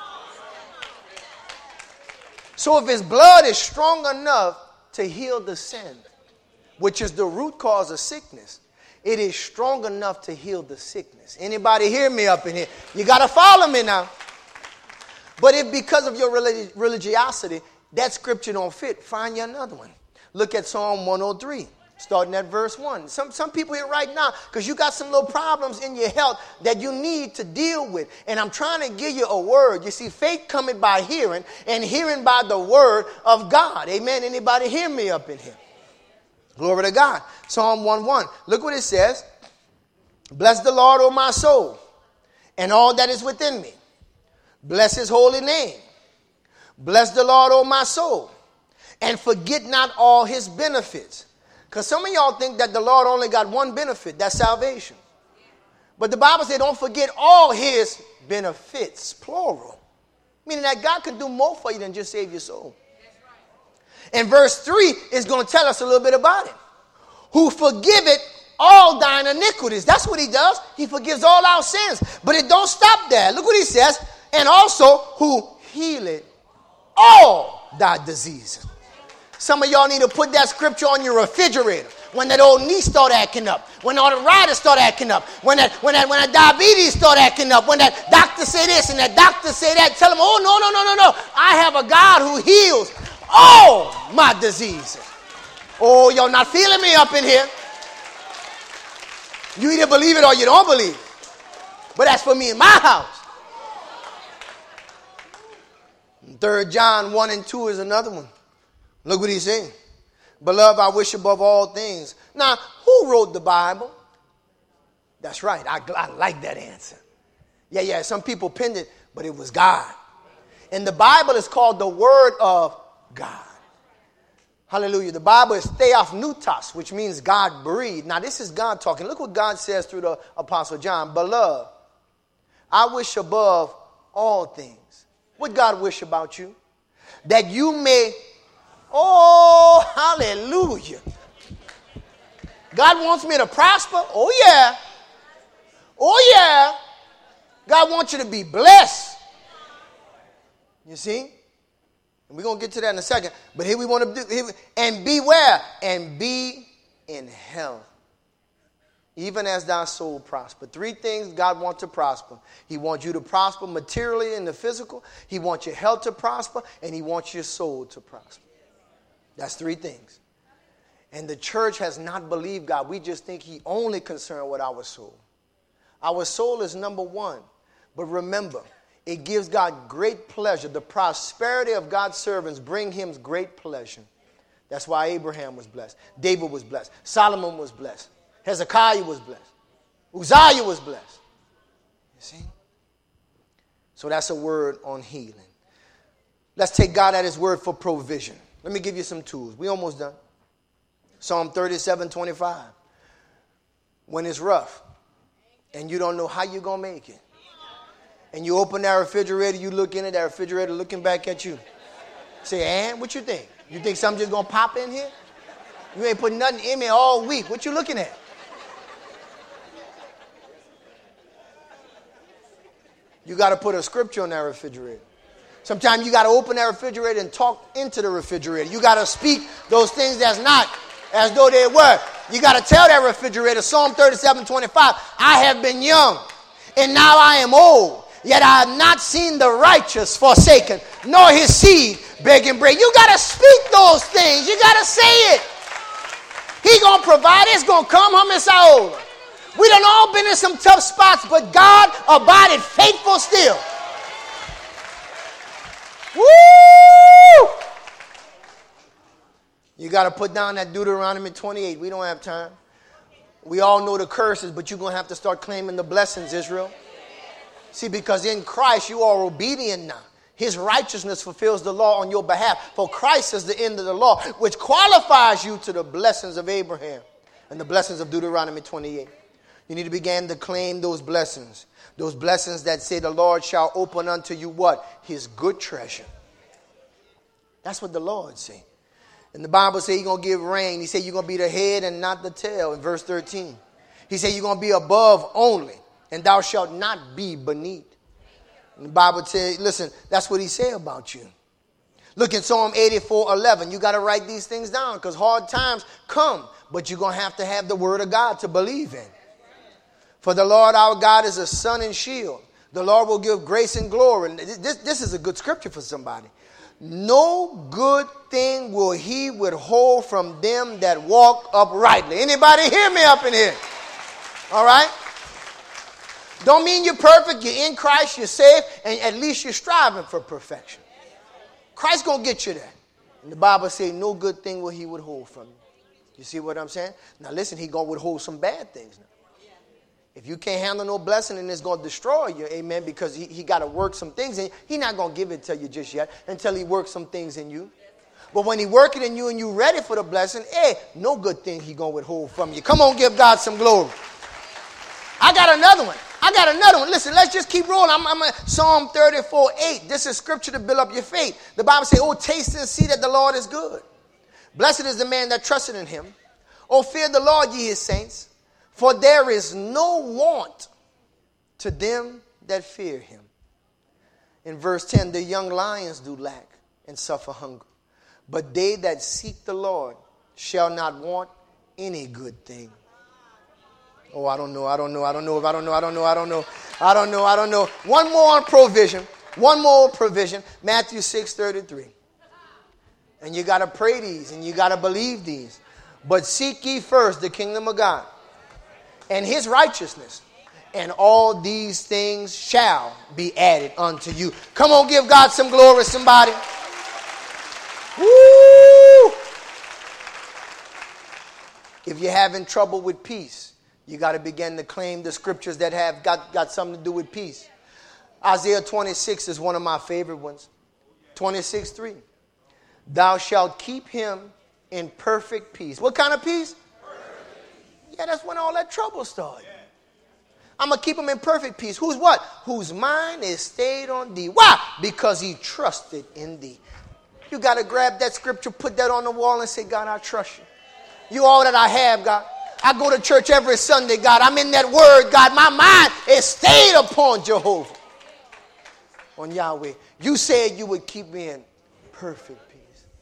So if his blood is strong enough to heal the sin, which is the root cause of sickness, it is strong enough to heal the sickness. Anybody hear me up in here? You got to follow me now. But if because of your religi- religiosity, that scripture don't fit, find you another one. Look at Psalm one oh three, starting at verse one. Some, some people here right now, because you got some little problems in your health that you need to deal with. And I'm trying to give you a word. You see, faith coming by hearing, and hearing by the word of God. Amen. Anybody hear me up in here? Glory to God. Psalm one one. Look what it says. Bless the Lord, O my soul, and all that is within me. Bless his holy name. Bless the Lord, O my soul, and forget not all his benefits. Because some of y'all think that the Lord only got one benefit, that's salvation. But the Bible says don't forget all his benefits, plural. Meaning that God can do more for you than just save your soul. And verse three is going to tell us a little bit about it. Who forgiveth all thine iniquities. That's what he does. He forgives all our sins. But it don't stop there. Look what he says. And also who healeth all thy diseases. Some of y'all need to put that scripture on your refrigerator. When that old knee start acting up. When arthritis start acting up. When that, when that, when that diabetes start acting up. When that doctor say this and that doctor say that. Tell them, oh, no, no, no, no, no. I have a God who heals all my diseases. Oh, y'all not feeling me up in here. You either believe it or you don't believe it. But that's for me in my house. Third John one and two is another one. Look what he's saying. Beloved, I wish above all things. Now, who wrote the Bible? That's right. I, I like that answer. Yeah, yeah, some people penned it, but it was God. And the Bible is called the Word of God. Hallelujah. The Bible is theopneustos, which means God breathed. Now, this is God talking. Look what God says through the Apostle John. Beloved, I wish above all things. What God wish about you? That you may, oh, hallelujah. God wants me to prosper? Oh, yeah. Oh, yeah. God wants you to be blessed. You see? And we're going to get to that in a second. But here we want to do, here we, and beware, and be in health, even as thy soul prosper. Three things God wants to prosper. He wants you to prosper materially in the physical. He wants your health to prosper. And he wants your soul to prosper. That's three things. And the church has not believed God. We just think he only concerned with our soul. Our soul is number one. But remember, it gives God great pleasure. The prosperity of God's servants bring him great pleasure. That's why Abraham was blessed. David was blessed. Solomon was blessed. Hezekiah was blessed. Uzziah was blessed. You see? So that's a word on healing. Let's take God at his word for provision. Let me give you some tools. We almost done. Psalm thirty-seven twenty-five. When it's rough and you don't know how you're going to make it, and you open that refrigerator, you look in it, that refrigerator looking back at you. Say, Ann, what you think? You think something just going to pop in here? You ain't put nothing in me all week. What you looking at? You got to put a scripture on that refrigerator. Sometimes you got to open that refrigerator and talk into the refrigerator. You got to speak those things that's not as though they were. You got to tell that refrigerator, Psalm thirty-seven twenty-five, I have been young, and now I am old. Yet I have not seen the righteous forsaken, nor his seed begging bread. You got to speak those things. You got to say it. He going to provide. It's going to come. Hum. We done all been in some tough spots, but God abided faithful still. Woo! You got to put down that Deuteronomy twenty-eight. We don't have time. We all know the curses, but you're going to have to start claiming the blessings, Israel. See, because in Christ you are obedient now. His righteousness fulfills the law on your behalf. For Christ is the end of the law, which qualifies you to the blessings of Abraham and the blessings of Deuteronomy twenty-eight. You need to begin to claim those blessings. Those blessings that say the Lord shall open unto you what? His good treasure. That's what the Lord said. And the Bible says he's going to give rain. He said you're going to be the head and not the tail in verse thirteen. He said you're going to be above only, and thou shalt not be beneath. And the Bible says, listen, that's what he said about you. Look in Psalm eighty-four eleven. You got to write these things down because hard times come, but you're going to have to have the word of God to believe in. For the Lord our God is a sun and shield. The Lord will give grace and glory. This, this is a good scripture for somebody. No good thing will he withhold from them that walk uprightly. Anybody hear me up in here? All right? Don't mean you're perfect. You're in Christ. You're saved. And at least you're striving for perfection. Christ's going to get you there. And the Bible says no good thing will he withhold from you. You see what I'm saying? Now listen, he's going to withhold some bad things now. If you can't handle no blessing and it's going to destroy you, amen, because he, he got to work some things in you. He's not going to give it to you just yet until he works some things in you. But when he work it in you and you ready for the blessing, hey, no good thing he going to withhold from you. Come on, give God some glory. I got another one. I got another one. Listen, let's just keep rolling. I'm, I'm at Psalm thirty-four eight. This is scripture to build up your faith. The Bible says, oh, taste and see that the Lord is good. Blessed is the man that trusted in him. Oh, fear the Lord, ye his saints. For there is no want to them that fear him. In verse ten, the young lions do lack and suffer hunger. But they that seek the Lord shall not want any good thing. Oh, I don't know, I don't know, I don't know, I don't know, I don't know, I don't know, I don't know, I don't know. One more on provision. One more provision. Matthew six thirty-three. And you got to pray these and you got to believe these. But seek ye first the kingdom of God and his righteousness, and all these things shall be added unto you. Come on, give God some glory, somebody. Woo! If you're having trouble with peace, you got to begin to claim the scriptures that have got, got something to do with peace. Isaiah twenty-six is one of my favorite ones. twenty-six three. Thou shalt keep him in perfect peace. What kind of peace? Yeah, that's when all that trouble started. I'm going to keep him in perfect peace. Who's what? Whose mind is stayed on thee. Why? Because he trusted in thee. You got to grab that scripture, put that on the wall and say, God, I trust you. You all that I have, God. I go to church every Sunday, God. I'm in that word, God. My mind is stayed upon Jehovah. On Yahweh. You said you would keep me in perfect peace.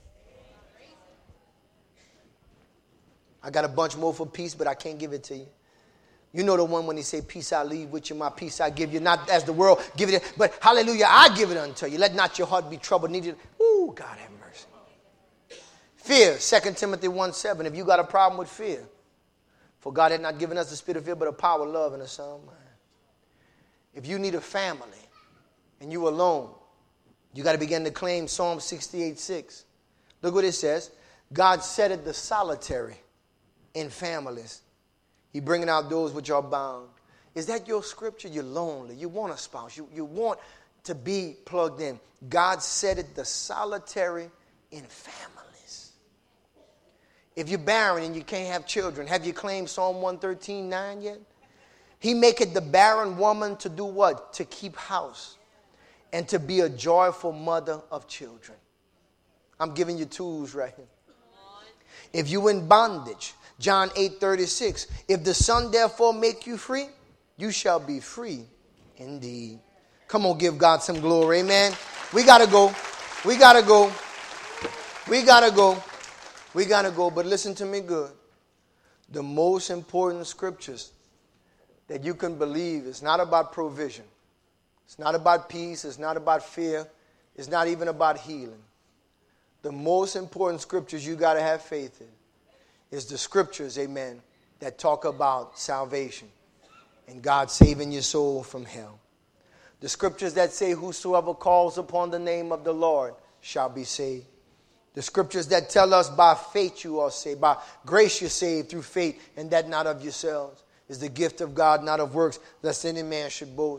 I got a bunch more for peace, but I can't give it to you. You know the one when he say, peace I leave with you, my peace I give you. Not as the world give it, but hallelujah, I give it unto you. Let not your heart be troubled. Neither. Ooh, God have mercy. Fear, Second Timothy one seven. If you got a problem with fear, for God had not given us the spirit of fear, but a power, love, and a sound mind. If you need a family and you alone, you got to begin to claim Psalm sixty-eight six. Look what it says. God setteth the solitary in families. He bringing out those which are bound. Is that your scripture? You're lonely. You want a spouse. You, you want to be plugged in. God setteth the solitary in families. If you're barren and you can't have children, have you claimed Psalm one thirteen nine yet? He maketh the barren woman to do what? To keep house and to be a joyful mother of children. I'm giving you tools right here. If you in bondage, John eight thirty-six, if the Son therefore make you free, you shall be free indeed. Come on, give God some glory, amen. We got to go. We got to go. We got to go. We got to go. But listen to me good. The most important scriptures that you can believe is not about provision. It's not about peace. It's not about fear. It's not even about healing. The most important scriptures you got to have faith in is the scriptures, amen, that talk about salvation and God saving your soul from hell. The scriptures that say whosoever calls upon the name of the Lord shall be saved. The scriptures that tell us by faith you are saved, by grace you're saved through faith, and that not of yourselves, is the gift of God, not of works, lest any man should boast.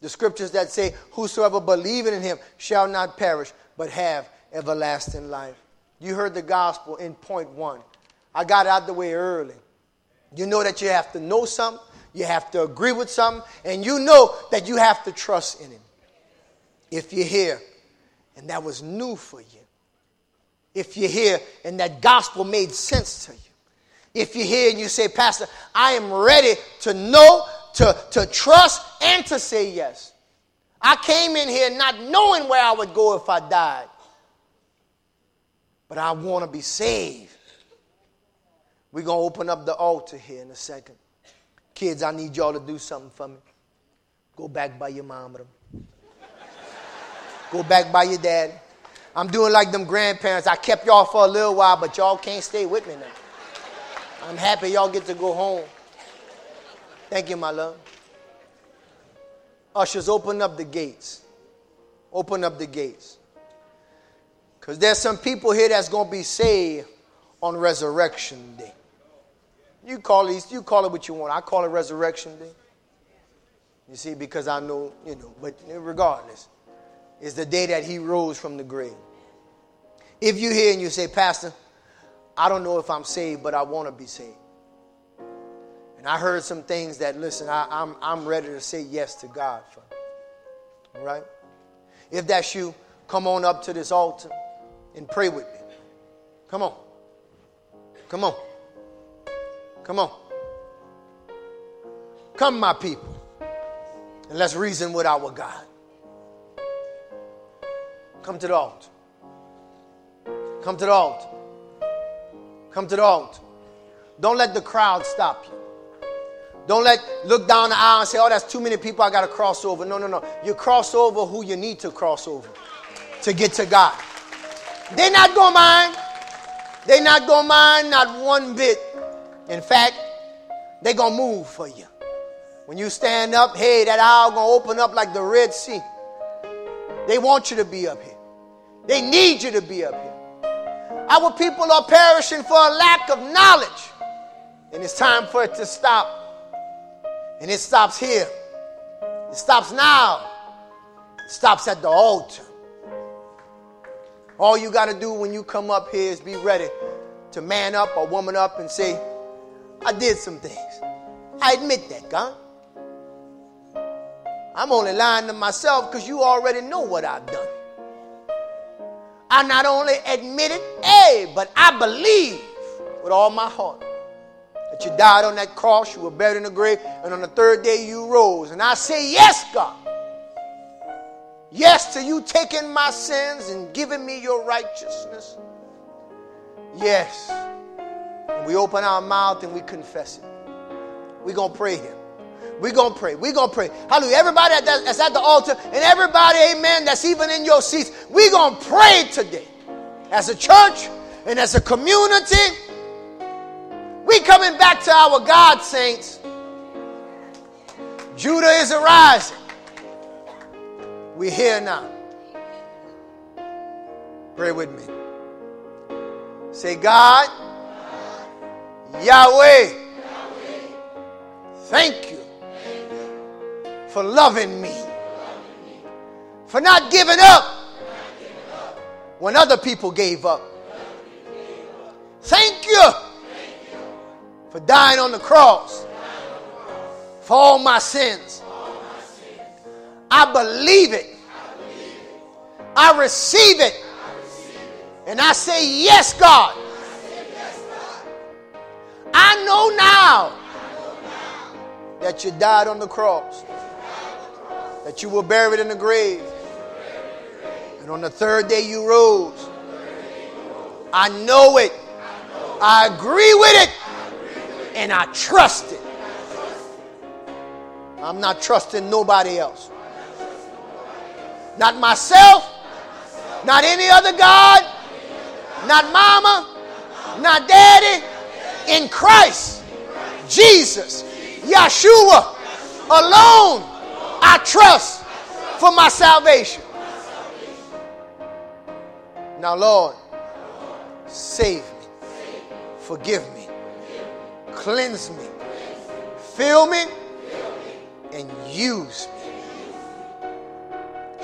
The scriptures that say, whosoever believeth in him shall not perish, but have everlasting life. You heard the gospel in point one. I got out the way early. You know that you have to know something, you have to agree with something, and you know that you have to trust in him. If you're here and that was new for you, if you're here and that gospel made sense to you, if you're here and you say, Pastor, I am ready to know, to, to trust, and to say yes. I came in here not knowing where I would go if I died, but I want to be saved. We're going to open up the altar here in a second. Kids, I need y'all to do something for me. Go back by your mom with them. Go back by your dad. I'm doing like them grandparents. I kept y'all for a little while, but y'all can't stay with me now. I'm happy y'all get to go home. Thank you, my love. Ushers, open up the gates. Open up the gates. Because there's some people here that's going to be saved on Resurrection Day. You call it, you call it what you want. I call it Resurrection Day. You see, because I know, you know, but regardless, it's the day that he rose from the grave. If you're here and you say, Pastor, I don't know if I'm saved, but I want to be saved. And I heard some things that, listen, I, I'm, I'm ready to say yes to God for. All right? If that's you, come on up to this altar and pray with me. Come on. Come on. Come on. Come, my people, and let's reason with our God. Come to the altar. Come to the altar. Come to the altar. Don't let the crowd stop you. Don't let look down the aisle and say, oh, that's too many people, I got to cross over. No, no, no. You cross over who you need to cross over to get to God. They're not going to mind. They're not going to mind, not one bit. In fact, they're going to move for you. When you stand up, hey, that aisle going to open up like the Red Sea. They want you to be up here. They need you to be up here. Our people are perishing for a lack of knowledge. And it's time for it to stop. And it stops here. It stops now. It stops at the altar. All you got to do when you come up here is be ready to man up or woman up and say, I did some things. I admit that, God. I'm only lying to myself because you already know what I've done. I not only admit it, hey, but I believe with all my heart that you died on that cross, you were buried in the grave, and on the third day you rose. And I say, yes, God. Yes to you taking my sins and giving me your righteousness. Yes. And we open our mouth and we confess it. We're going to pray here. We're going to pray. We're going to pray. Hallelujah. Everybody that's at the altar and everybody, amen, that's even in your seats, we're going to pray today. As a church and as a community, we coming back to our God, saints. Judah is arising. We're here now. Pray with me. Say, God, Yahweh, thank you for loving me, for not giving up when other people gave up. Thank you for dying on the cross for all my sins. I believe it. I receive it. And I say, yes, God. I know now that you died on the cross, that you were buried in the grave, and on the third day you rose. I know it. I agree with it. And I trust it. I'm not trusting nobody else. Not myself. Not any other God. Not mama. Not daddy. In Christ. Jesus. Yeshua. Alone. I trust for my salvation. Now, Lord, save me. Forgive me. Cleanse me. Fill me. And use me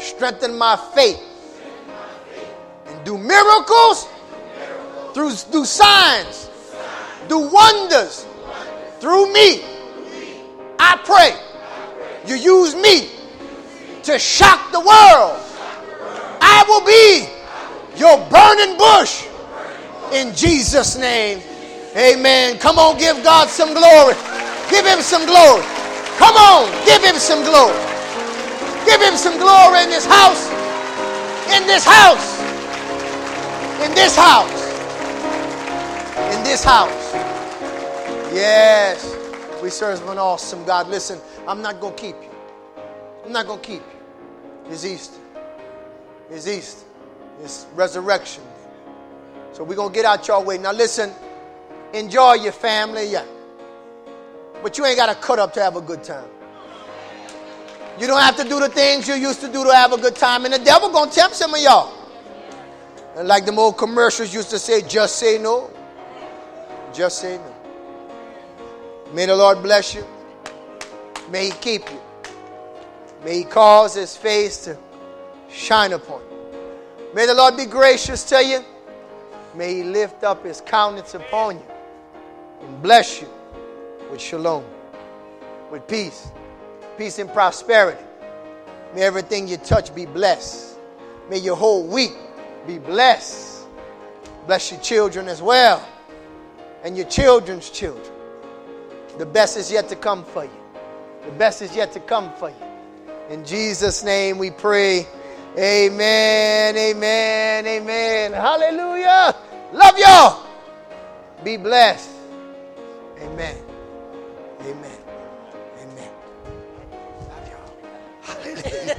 strengthen my faith, and do miracles, through do signs, do wonders through me. I pray you use me to shock the world. I will be your burning bush in Jesus' name. Amen. Come on, give God some glory. Give him some glory. Come on, give him some glory. Give him some glory in this house. In this house. In this house. In this house. Yes. We serve an awesome God. Listen, I'm not going to keep you. I'm not going to keep you. It's Easter. It's Easter. It's resurrection. So we're going to get out your way. Now listen, enjoy your family, yeah. But you ain't got to cut up to have a good time. You don't have to do the things you used to do to have a good time. And the devil going to tempt some of y'all. And like the old commercials used to say, just say no. Just say no. May the Lord bless you. May he keep you. May he cause his face to shine upon you. May the Lord be gracious to you. May he lift up his countenance upon you and bless you with shalom, with peace, peace and prosperity. May everything you touch be blessed. May your whole week be blessed. Bless your children as well, and your children's children. The best is yet to come for you. The best is yet to come for you. In Jesus' name we pray. Amen, amen, amen. Hallelujah. Love y'all. Be blessed. Amen. Amen. Amen. Love y'all. Hallelujah.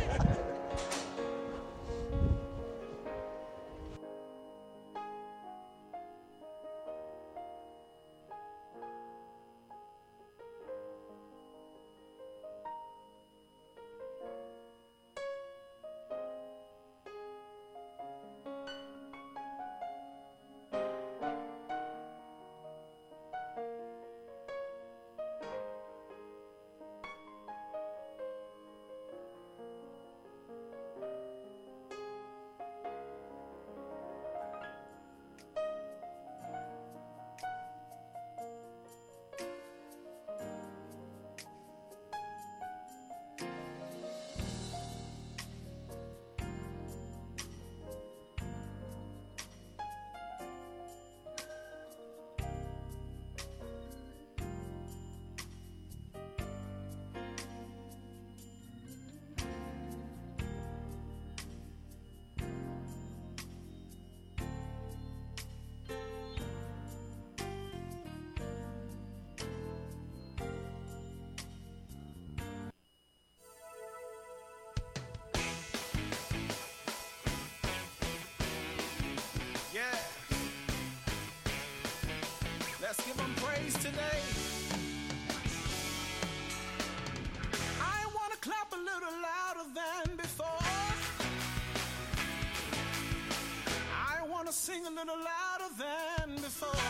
Let's give him praise today. I want to clap a little louder than before. I want to sing a little louder than before.